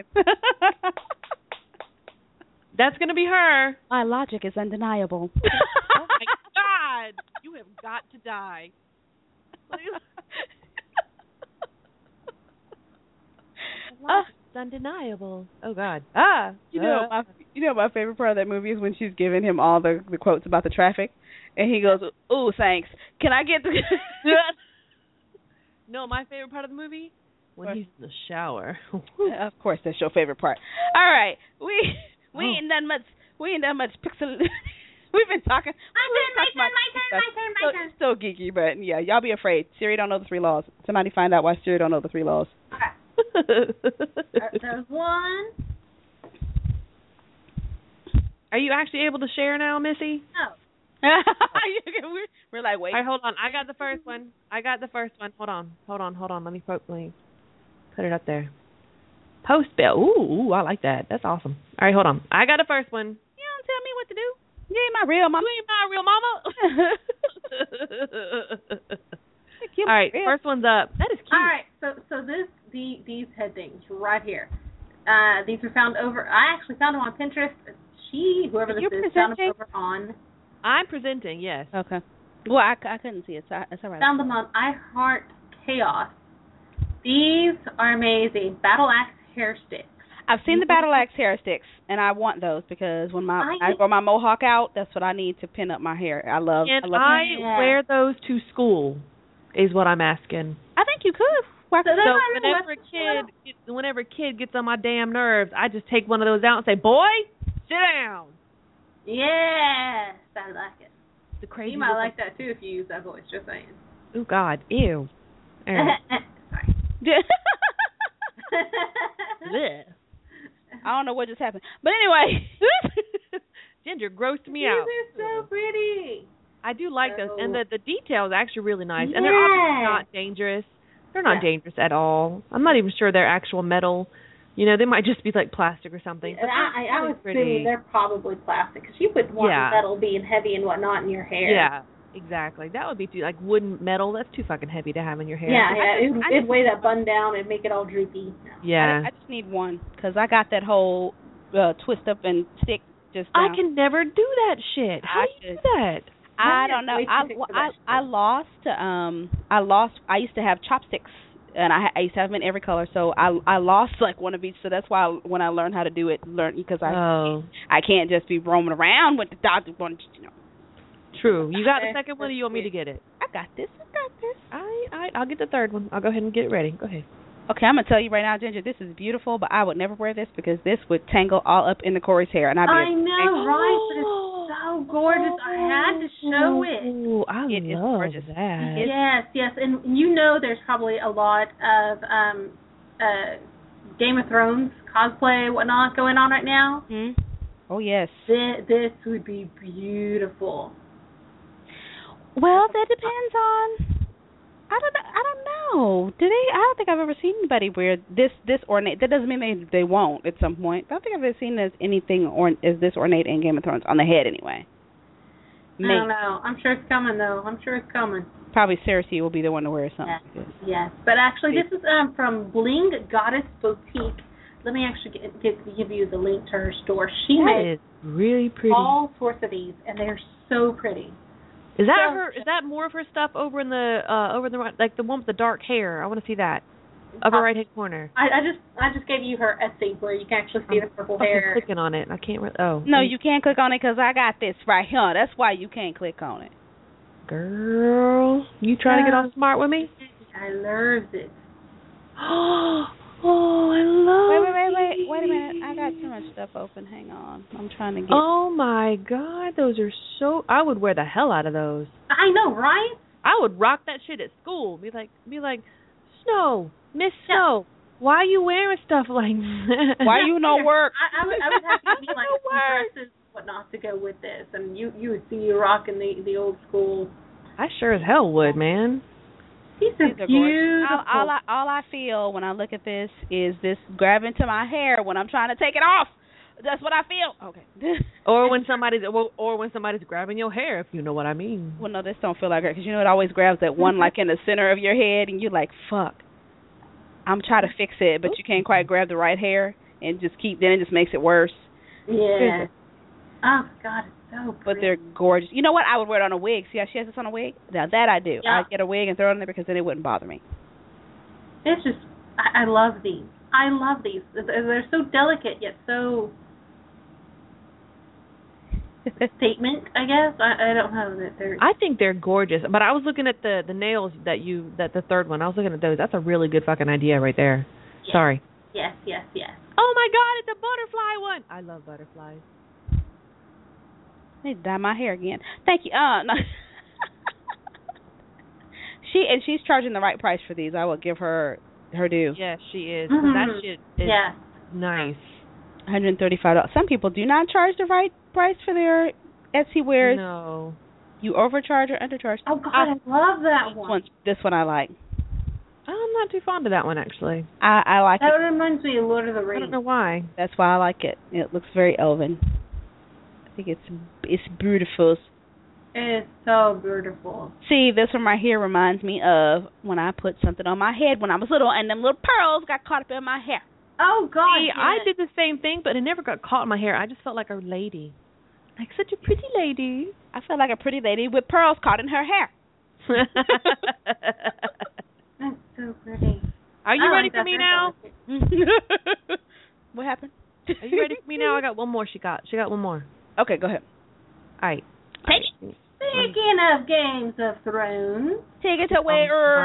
That's going to be her. My logic is undeniable. Oh, my God. You have got to die. It's undeniable. Oh, God. You know my favorite part of that movie is when she's giving him all the quotes about the traffic. And he goes, "Ooh, thanks. Can I get the..." No, my favorite part of the movie? When he's in the shower. Of course, that's your favorite part. All right. We ain't done much. We ain't done much pixel. We've been talking. My turn. Still geeky, but yeah, y'all be afraid. Siri don't know the 3 laws. Somebody find out why Siri don't know the 3 laws. Okay. There's one. Are you actually able to share now, Missy? No. We're like, wait. All right, hold on. I got the first one. Hold on. Let me put it up there. Post bell. Ooh, I like that. That's awesome. All right, hold on. I got the first one. You don't tell me what to do. You ain't my real mama. All right, first one's up. That is cute. All right, so these head things right here. These are found over. I actually found them on Pinterest. Whoever this is, found them over on. I'm presenting, yes. Okay. Well, I couldn't see it, so it's all right. Found them on iHeart Chaos. These are amazing. Battle Axe hair sticks. I've seen the Battle Axe hair sticks, and I want those because when I grow my mohawk out, that's what I need to pin up my hair. I love wear those to school, is what I'm asking. I think you could. So whenever a kid gets on my damn nerves, I just take one of those out and say, "Boy, sit down." Yes, I like it. The crazy. You might like that too if you use that voice. Just saying. Oh God, ew. Sorry. I don't know what just happened, but anyway, Ginger grossed me out. These are so pretty. I do like those, and the detail is actually really nice, and they're obviously not dangerous. They're not dangerous at all. I'm not even sure they're actual metal. You know, they might just be like plastic or something. But I would assume they're probably plastic because you wouldn't want metal being heavy and whatnot in your hair. Yeah, exactly. That would be too, like wooden metal. That's too fucking heavy to have in your hair. Yeah, it'd weigh that bun down and make it all droopy. Yeah. I just need one because I got that whole twist up and stick just down. I can never do that shit. How do you do that? I don't know. I used to have chopsticks, and I used to have them in every color. So I lost like one of each. So that's why when I learned how to do it, because I can't just be roaming around with the doctor one. True. You got the second one, or you want me to get it? I got this. I'll get the third one. I'll go ahead and get it ready. Go ahead. Okay, I'm gonna tell you right now, Ginger. This is beautiful, but I would never wear this because this would tangle all up into Corey's hair, and I know, right? But it's so gorgeous. I had to show it. Oh, I love that. Yes, and you know, there's probably a lot of Game of Thrones cosplay, whatnot, going on right now. Mm-hmm. Oh yes. This would be beautiful. Well, that depends on. I don't know. Do they? I don't think I've ever seen anybody wear this ornate. That doesn't mean they won't at some point. I don't think I've ever seen anything as this ornate in Game of Thrones on the head anyway. Maybe. I don't know. I'm sure it's coming though. I'm sure it's coming. Probably Cersei will be the one to wear something. Yes. But actually, this is from Bling Goddess Boutique. Let me actually give you the link to her store. She makes really pretty. All sorts of these, and they're so pretty. Is that her? Is that more of her stuff over in the like the one with the dark hair? I want to see that upper right hand corner. I just gave you her Etsy where you can actually see the purple hair. I'm clicking on it. I can't. No, you can't click on it because I got this right here. That's why you can't click on it. Girl, you trying to get all smart with me? I love it. Oh, I love it. Wait a minute. I got too much stuff open. Hang on. I'm trying to get... Oh, my God. Those are so... I would wear the hell out of those. I know, right? I would rock that shit at school. Be like, Snow, Miss Snow, why are you wearing stuff like that? Why you no work? I would have to be like dresses, whatnot to go with this. And you would see you rocking the old school. I sure as hell would, man. These are beautiful. All I feel when I look at this is this grabbing to my hair when I'm trying to take it off. That's what I feel. Okay. Or when somebody's grabbing your hair, if you know what I mean. Well, no, this don't feel like it because it always grabs that one like in the center of your head, and you're like, fuck. I'm trying to fix it, but you can't quite grab the right hair, and then it just makes it worse. Yeah. Oh God, it's so pretty. But they're gorgeous. You know what? I would wear it on a wig. See how she has this on a wig? Now that I do. Yeah. I'd get a wig and throw it on there because then it wouldn't bother me. It's just, I love these. I love these. They're so delicate yet so statement, I guess. I don't know that they're. I think they're gorgeous, but I was looking at the nails that the third one. I was looking at those. That's a really good fucking idea right there. Yes. Sorry. Yes. Oh my God, it's a butterfly one. I love butterflies. I need to dye my hair again. Thank you. No. She's charging the right price for these. I will give her due. Yes, she is. That shit is nice. $135. Some people do not charge the right price for their Etsy wares. No. You overcharge or undercharge. Oh God, I love that one. This one I like. I'm not too fond of that one actually. I like it. That reminds me of Lord of the Rings. I don't know why. That's why I like it. It looks very elven. I think it's beautiful. It's so beautiful. See, this one right here reminds me of when I put something on my head when I was little, and them little pearls got caught up in my hair. Oh God! See, yes. I did the same thing, but it never got caught in my hair. I just felt like a lady, like such a pretty lady. I felt like a pretty lady with pearls caught in her hair. That's so pretty. Are you ready for me now? What happened? Are you ready for me now? I got one more. She got one more. Okay, go ahead. All right. Speaking of Games of Thrones, take it away.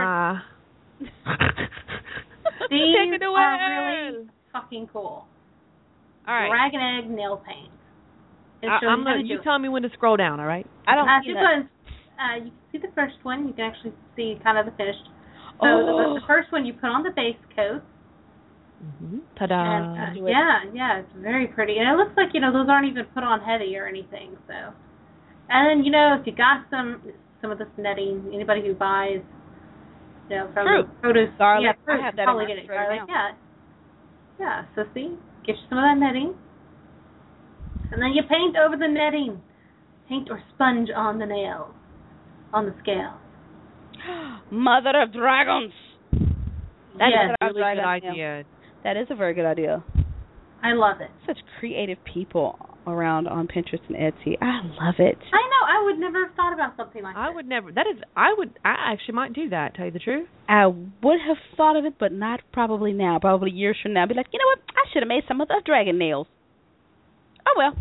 These Take it away. are really fucking cool. All right. Dragon egg nail paint. You tell me when to scroll down, all right? I don't see that. You can see the first one. You can actually see kind of the finished. So the first one you put on the base coat. Mm-hmm. Ta-da. And, yeah, it's very pretty. And it looks like, those aren't even put on heavy or anything. So, and then, if you got some of this netting, anybody who buys, from fruit. The produce. Garlic. Yeah, fruit. I have that probably in my get it. right Garlic, yeah. So see, get you some of that netting. And then you paint over the netting. Paint or sponge on the nails, on the scale. Mother of dragons. That's a really good idea. That is a very good idea. I love it. Such creative people around on Pinterest and Etsy. I love it. I know. I would never have thought about something like that. I would never. I actually might do that, tell you the truth. I would have thought of it, but not probably now. Probably years from now. I'd be like, you know what? I should have made some of those dragon nails. Oh, well.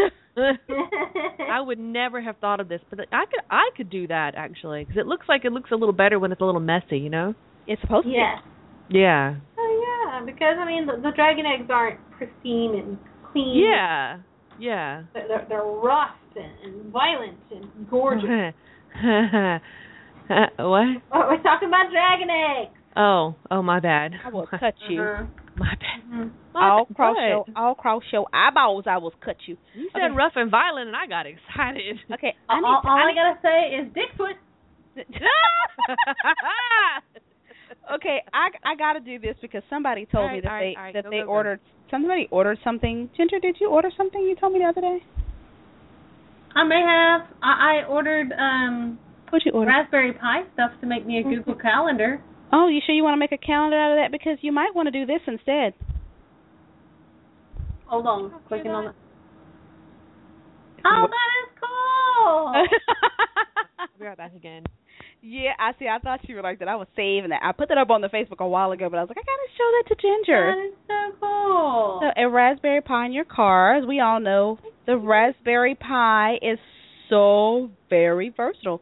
I would never have thought of this, but I could do that, actually, because it looks a little better when it's a little messy, It's supposed to be. Yeah. Oh, yeah, because, the dragon eggs aren't pristine and clean. Yeah. They're rough and violent and gorgeous. What? Oh, we're talking about dragon eggs. Oh, my bad. I will cut you. My bad. Mm-hmm. All across your eyeballs, I will cut you. You said rough and violent, and I got excited. Okay. All I gotta say is Dickfoot. Okay, I gotta do this because somebody told me that they ordered. Somebody ordered something. Ginger, did you order something? You told me the other day. I may have. I ordered What'd you order? Raspberry Pi stuff to make me a Google Calendar. Oh, you sure you want to make a calendar out of that? Because you might want to do this instead. Hold on, clicking on it. Oh, that is cool. I'll be right back again. Yeah, I see. I thought you were like that. I was saving that. I put that up on the Facebook a while ago, but I was like, I gotta show that to Ginger. That is so cool. So a Raspberry Pi in your car, as we all know, the Raspberry Pi is so very versatile.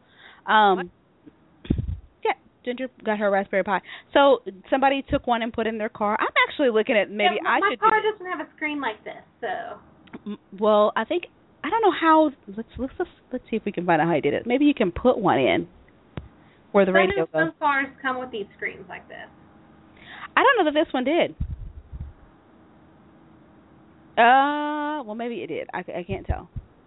Yeah, Ginger got her Raspberry Pi. So somebody took one and put in their car. I'm actually looking at maybe I should. My car doesn't have a screen like this, so. Well, I don't know how. Let's see if we can find out how he did it. Maybe you can put one in where the radio goes. Some cars come with these screens like this. I don't know that this one did. Well, maybe it did. I can't tell.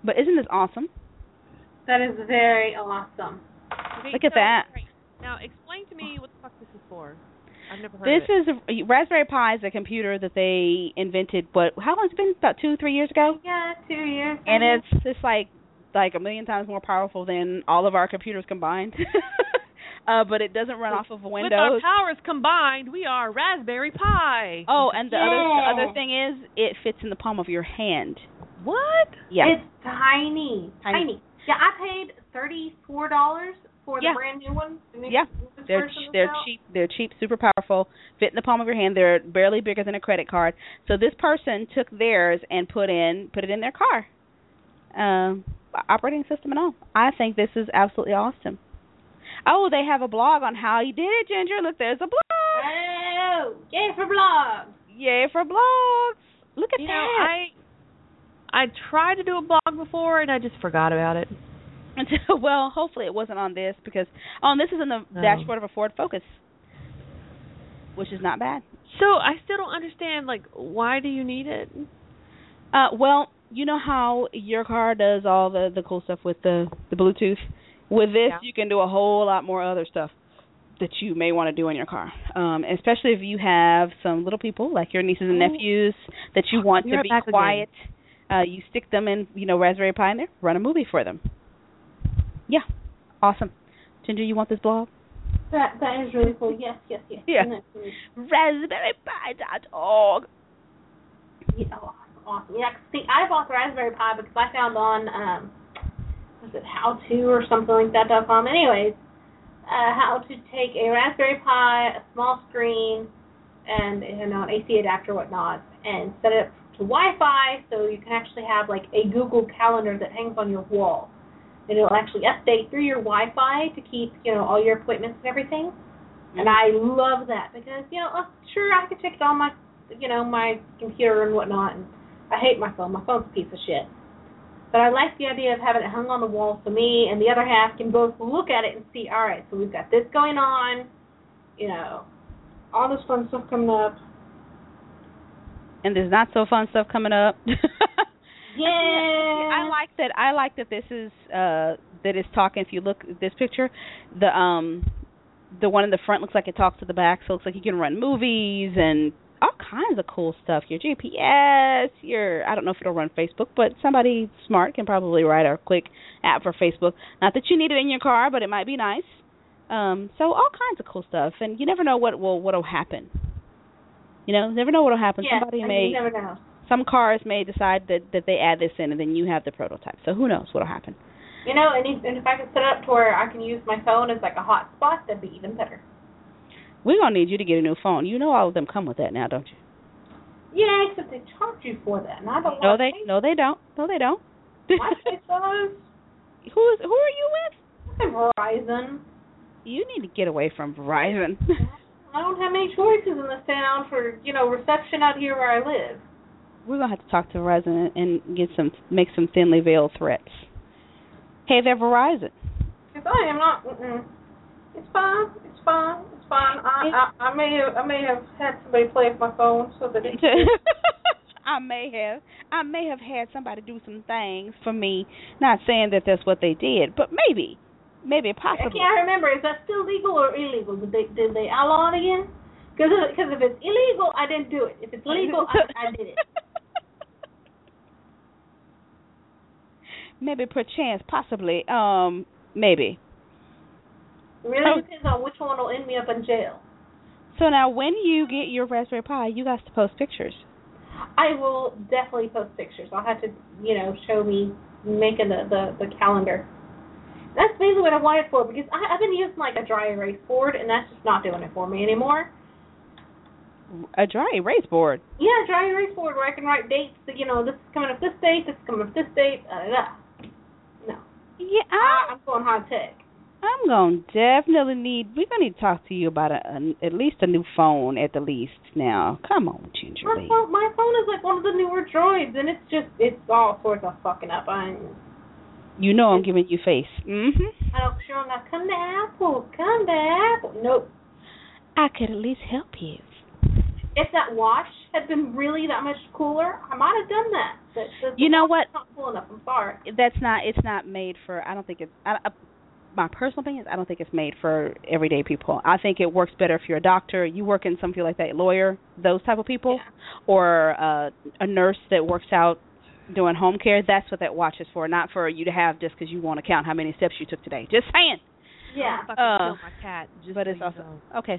But isn't this awesome? That is very awesome. Okay, Look at that. Right. Now, explain to me what the fuck this is for. I've never heard of it. This is Raspberry Pi is a computer that they invented. How long has it been? About 2-3 years ago. Yeah, 2 years. And it's like a million times more powerful than all of our computers combined. But it doesn't run off of Windows. With our powers combined, we are Raspberry Pi. Oh, and the other thing is, it fits in the palm of your hand. What? Yeah. It's tiny. Yeah, I paid $34 for the brand new one. They're cheap. They're cheap, super powerful. Fit in the palm of your hand. They're barely bigger than a credit card. So this person took theirs and put it in their car, operating system and all. I think this is absolutely awesome. Oh, they have a blog on how you did it, Ginger. Look, there's a blog. Oh, yay for blogs. Yay for blogs. Look at that. I tried to do a blog before, and I just forgot about it. Well, hopefully it wasn't on this, because this is in the dashboard of a Ford Focus, which is not bad. So I still don't understand, why do you need it? Well, you know how your car does all the cool stuff with the Bluetooth? With this, you can do a whole lot more other stuff that you may want to do in your car, especially if you have some little people, like your nieces and nephews, that you want to be quiet. You stick them in, Raspberry Pi in there, run a movie for them. Yeah, awesome. Ginger, you want this blog? That is really cool. Yes. Yeah. RaspberryPi.org. Yeah, awesome. Yeah, see, I bought the Raspberry Pi because I found on, was it How To or something like that.com? Anyways, how to take a Raspberry Pi, a small screen, and an AC adapter or whatnot, and set it up to Wi-Fi so you can actually have a Google Calendar that hangs on your wall. And it'll actually update through your Wi-Fi to keep, all your appointments and everything. Mm-hmm. And I love that because, sure, I can check it on my, my computer and whatnot. And I hate my phone. My phone's a piece of shit. But I like the idea of having it hung on the wall so me and the other half can both look at it and see, all right, so we've got this going on, all this fun stuff coming up. And there's not so fun stuff coming up. Yeah. I like that this is that it's talking. If you look at this picture, the one in the front looks like it talks to the back, so it looks like you can run movies and all kinds of cool stuff. Your GPS, I don't know if it'll run Facebook, but somebody smart can probably write a quick app for Facebook. Not that you need it in your car, but it might be nice. So all kinds of cool stuff, and you never know what'll happen. Never know what'll happen. Yeah, you never know. Some cars may decide that they add this in, and then you have the prototype. So who knows what'll happen? And if I can set it up to where I can use my phone as a hotspot, that'd be even better. We're gonna need you to get a new phone. All of them come with that now, don't you? Yeah, except they charge you for that, and I don't No, want they don't. No, they don't. My face does. Who are you with? Verizon. You need to get away from Verizon. I don't have many choices in this town for reception out here where I live. We're gonna have to talk to Verizon and make some thinly veiled threats. Hey, they're Verizon. Because I am not. It's fine. I may have had somebody play with my phone so that it. I may have had somebody do some things for me. Not saying that that's what they did, but maybe possibly. I can't remember. Is that still legal or illegal? Did they outlaw it again? Because if it's illegal, I didn't do it. If it's legal, I did it. Maybe perchance, possibly, maybe. It really depends on which one will end me up in jail. So now, when you get your Raspberry Pi, you got to post pictures. I will definitely post pictures. I'll have to, show me making the calendar. That's basically what I want it for, because I've been using a dry erase board, and that's just not doing it for me anymore. A dry erase board? Yeah, a dry erase board where I can write dates. This is coming up this date. This is coming up this date. No. Yeah, I'm going high tech. We're going to need to talk to you about at least a new phone at the least now. Come on, Ginger. My phone is one of the newer Droids, and it's all sorts of fucking up. I'm giving you face. Mm-hmm. I don't sure now. Come to Apple. Nope. I could at least help you. It's that wash. had been really that much cooler, I might have done that. But you know what? It's not cool enough. I'm sorry. It's not made for. I don't think it's. My personal opinion is I don't think it's made for everyday people. I think it works better if you're a doctor, you work in some field like that, lawyer, those type of people, or a nurse that works out doing home care. That's what that watch is for, not for you to have just because you want to count how many steps you took today. Just saying. Yeah. If I can kill my cat, but it's also okay.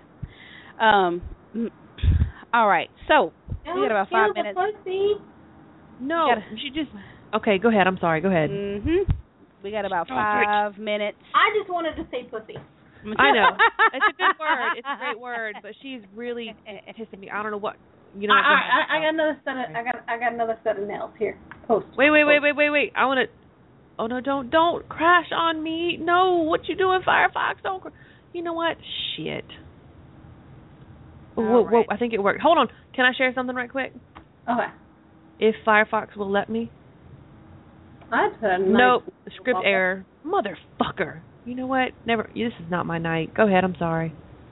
All right. So we got about 5 minutes. No, she just. Okay, go ahead. I'm sorry. Go ahead. Mhm. We got about 5 minutes. I just wanted to say pussy. I know. It's a good word. It's a great word, but she's really pissing me. I don't know what. You know. I got another set of I got another set of nails here. Post. Wait. I want to. Oh no! Don't crash on me. No, what you doing, Firefox? Don't. You know what? Shit. Whoa! I think it worked. Hold on. Can I share something right quick? Okay. If Firefox will let me. Nope. Script error. Motherfucker. You know what? Never. This is not my night. Go ahead. I'm sorry.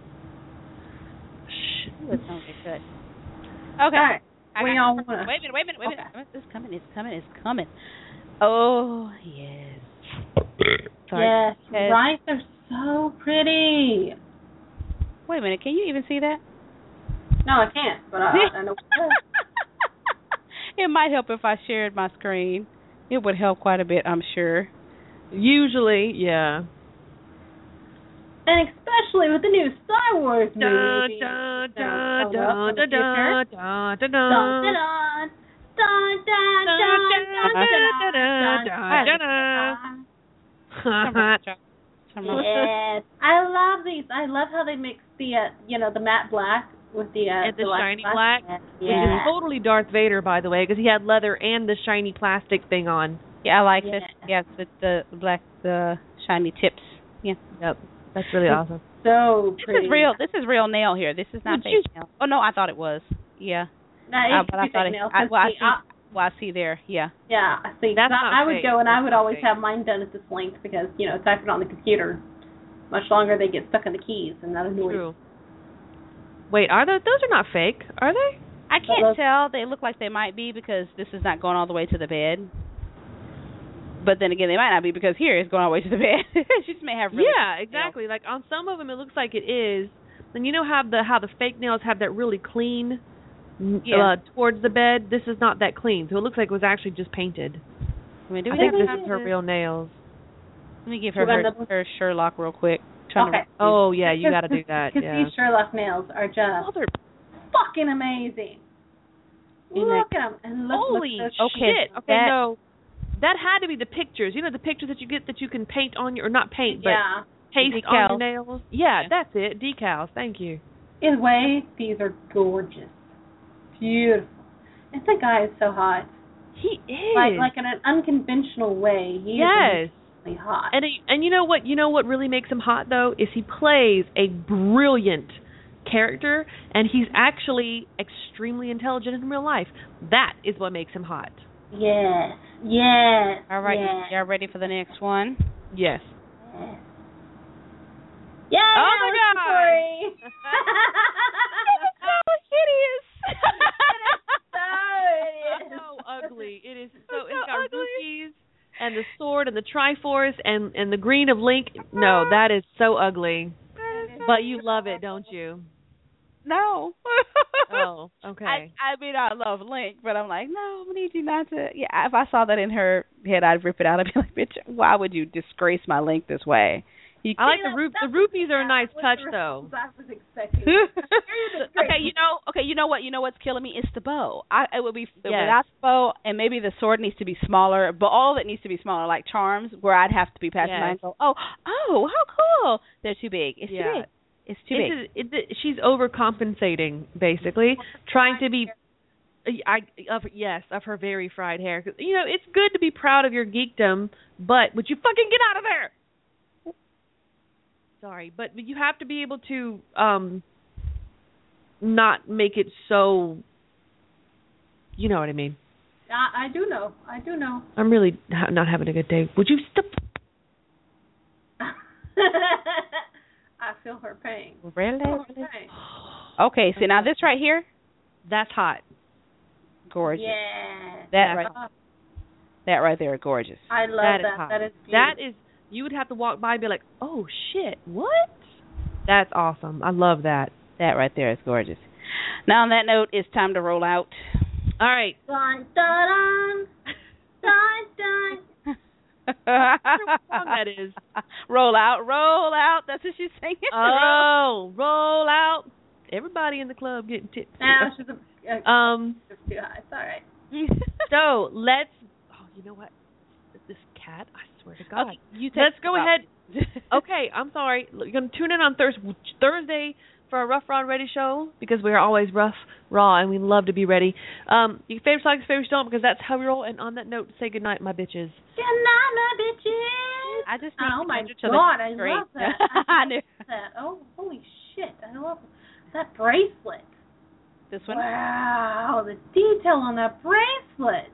That sounds good. Okay. All right. Wait a minute. Okay. It's coming. Oh, yes. Sorry. Yes, right? They're so pretty. Wait a minute. Can you even see that? No, I can't, but I know. It might help if I shared my screen. It would help quite a bit, I'm sure. Usually, yeah. And especially with the new Star Wars movie. Yes, I love these. I love how they mix the matte black with the shiny black, which is totally Darth Vader, by the way, because he had leather and the shiny plastic thing on. Yeah, I like this. Yeah, the black, the shiny tips. Yeah. Yep. That's really awesome. So pretty. This is real nail here. This is not fake nail. Oh no, I thought it was. Yeah. But I thought I see there. Yeah. Yeah, I see. I would go and I would always have mine done at this length because typing on the computer, much longer they get stuck in the keys and that annoys. True. Wait, are those are not fake, are they? I can't tell. They look like they might be because this is not going all the way to the bed. But then again, they might not be because here it's going all the way to the bed. She just may have really exactly. Like on some of them, it looks like it is. Then how the fake nails have that really clean towards the bed. This is not that clean, so it looks like it was actually just painted. I think this is her real nails. Let me give her her Sherlock real quick. Okay. Oh yeah, you got to do that. Because these Sherlock nails are just fucking amazing. Look at them and look. Holy shit! Okay, no. That had to be the pictures. The pictures that you get that you can paint on your, or not paint, but paste on your nails. Yeah, that's it. Decals. Thank you. In a way, these are gorgeous. Beautiful. And the guy is so hot. He is. Like in an unconventional way. He is really hot. And you know what? You know what really makes him hot, though? Is he plays a brilliant character, and he's actually extremely intelligent in real life. That is what makes him hot. Yes. All right, y'all ready for the next one? Yes. Yay! Oh my God! So hideous. So ugly. It is so. It's got rupees and the sword and the Triforce and the green of Link. No, that is so ugly. But you love it, don't you? No. Oh, okay. I mean, I love Link, but I'm like, no, I need you not to. Yeah, if I saw that in her head, I'd rip it out. I'd be like, bitch, why would you disgrace my Link this way? I like the rupees are a nice touch, though. I was expecting. You know what? You know what's killing me? It's the bow. It would be without the bow, and maybe the sword needs to be smaller. But all of it needs to be smaller, like charms, where I'd have to be passing by and go, oh, how cool! They're too big. It's too big. It's too big. She's overcompensating, basically, trying to be. Of her very fried hair. It's good to be proud of your geekdom, but would you fucking get out of there? Sorry, but you have to be able to not make it so. You know what I mean? I do know. I'm really not having a good day. Would you stop? I feel her pain. Really? Okay, so now this right here, That's hot. Gorgeous. Yeah. That right there is gorgeous. I love that. That is beautiful. That is, you would have to walk by and be like, oh, shit, what? That's awesome. I love that. That right there is gorgeous. Now, on that note, it's time to roll out. All right. Dun, dun, dun, dun. What song that is? Roll out. That's what she's singing. Oh, roll out. Everybody in the club getting tips. Nah, she's it's too high. It's all right. So let's. Oh, you know what? This cat. I swear to God. Okay, let's go ahead. Okay, I'm sorry. You're gonna tune in on Thursday for our Rough Raw and Ready show because we are always rough, raw, and we love to be ready. Your favorite songs, favorites don't, because that's how we roll. And on that note, say goodnight, my bitches. Good night, my bitches. I just oh my God, I love that. I love that. Oh, holy shit! I love that bracelet. This one? Wow, the detail on that bracelet.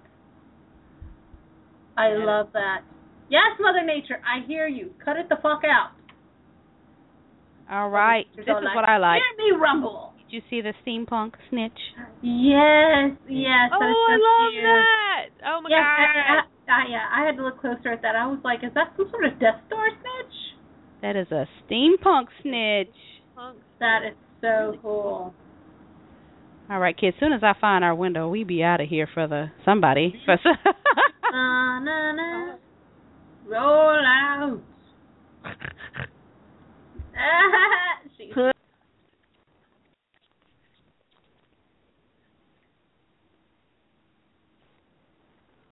I love that. Yes, Mother Nature, I hear you. Cut it the fuck out. All right. This is what I like. Hear me rumble. Did you see the steampunk snitch? Yes. Oh, I love cute. that. Oh, my God. I had to look closer at that. I was like, is that some sort of Death Star snitch? That is a steampunk snitch. That is so cool. All right, kids. As soon as I find our window, we be out of here for somebody.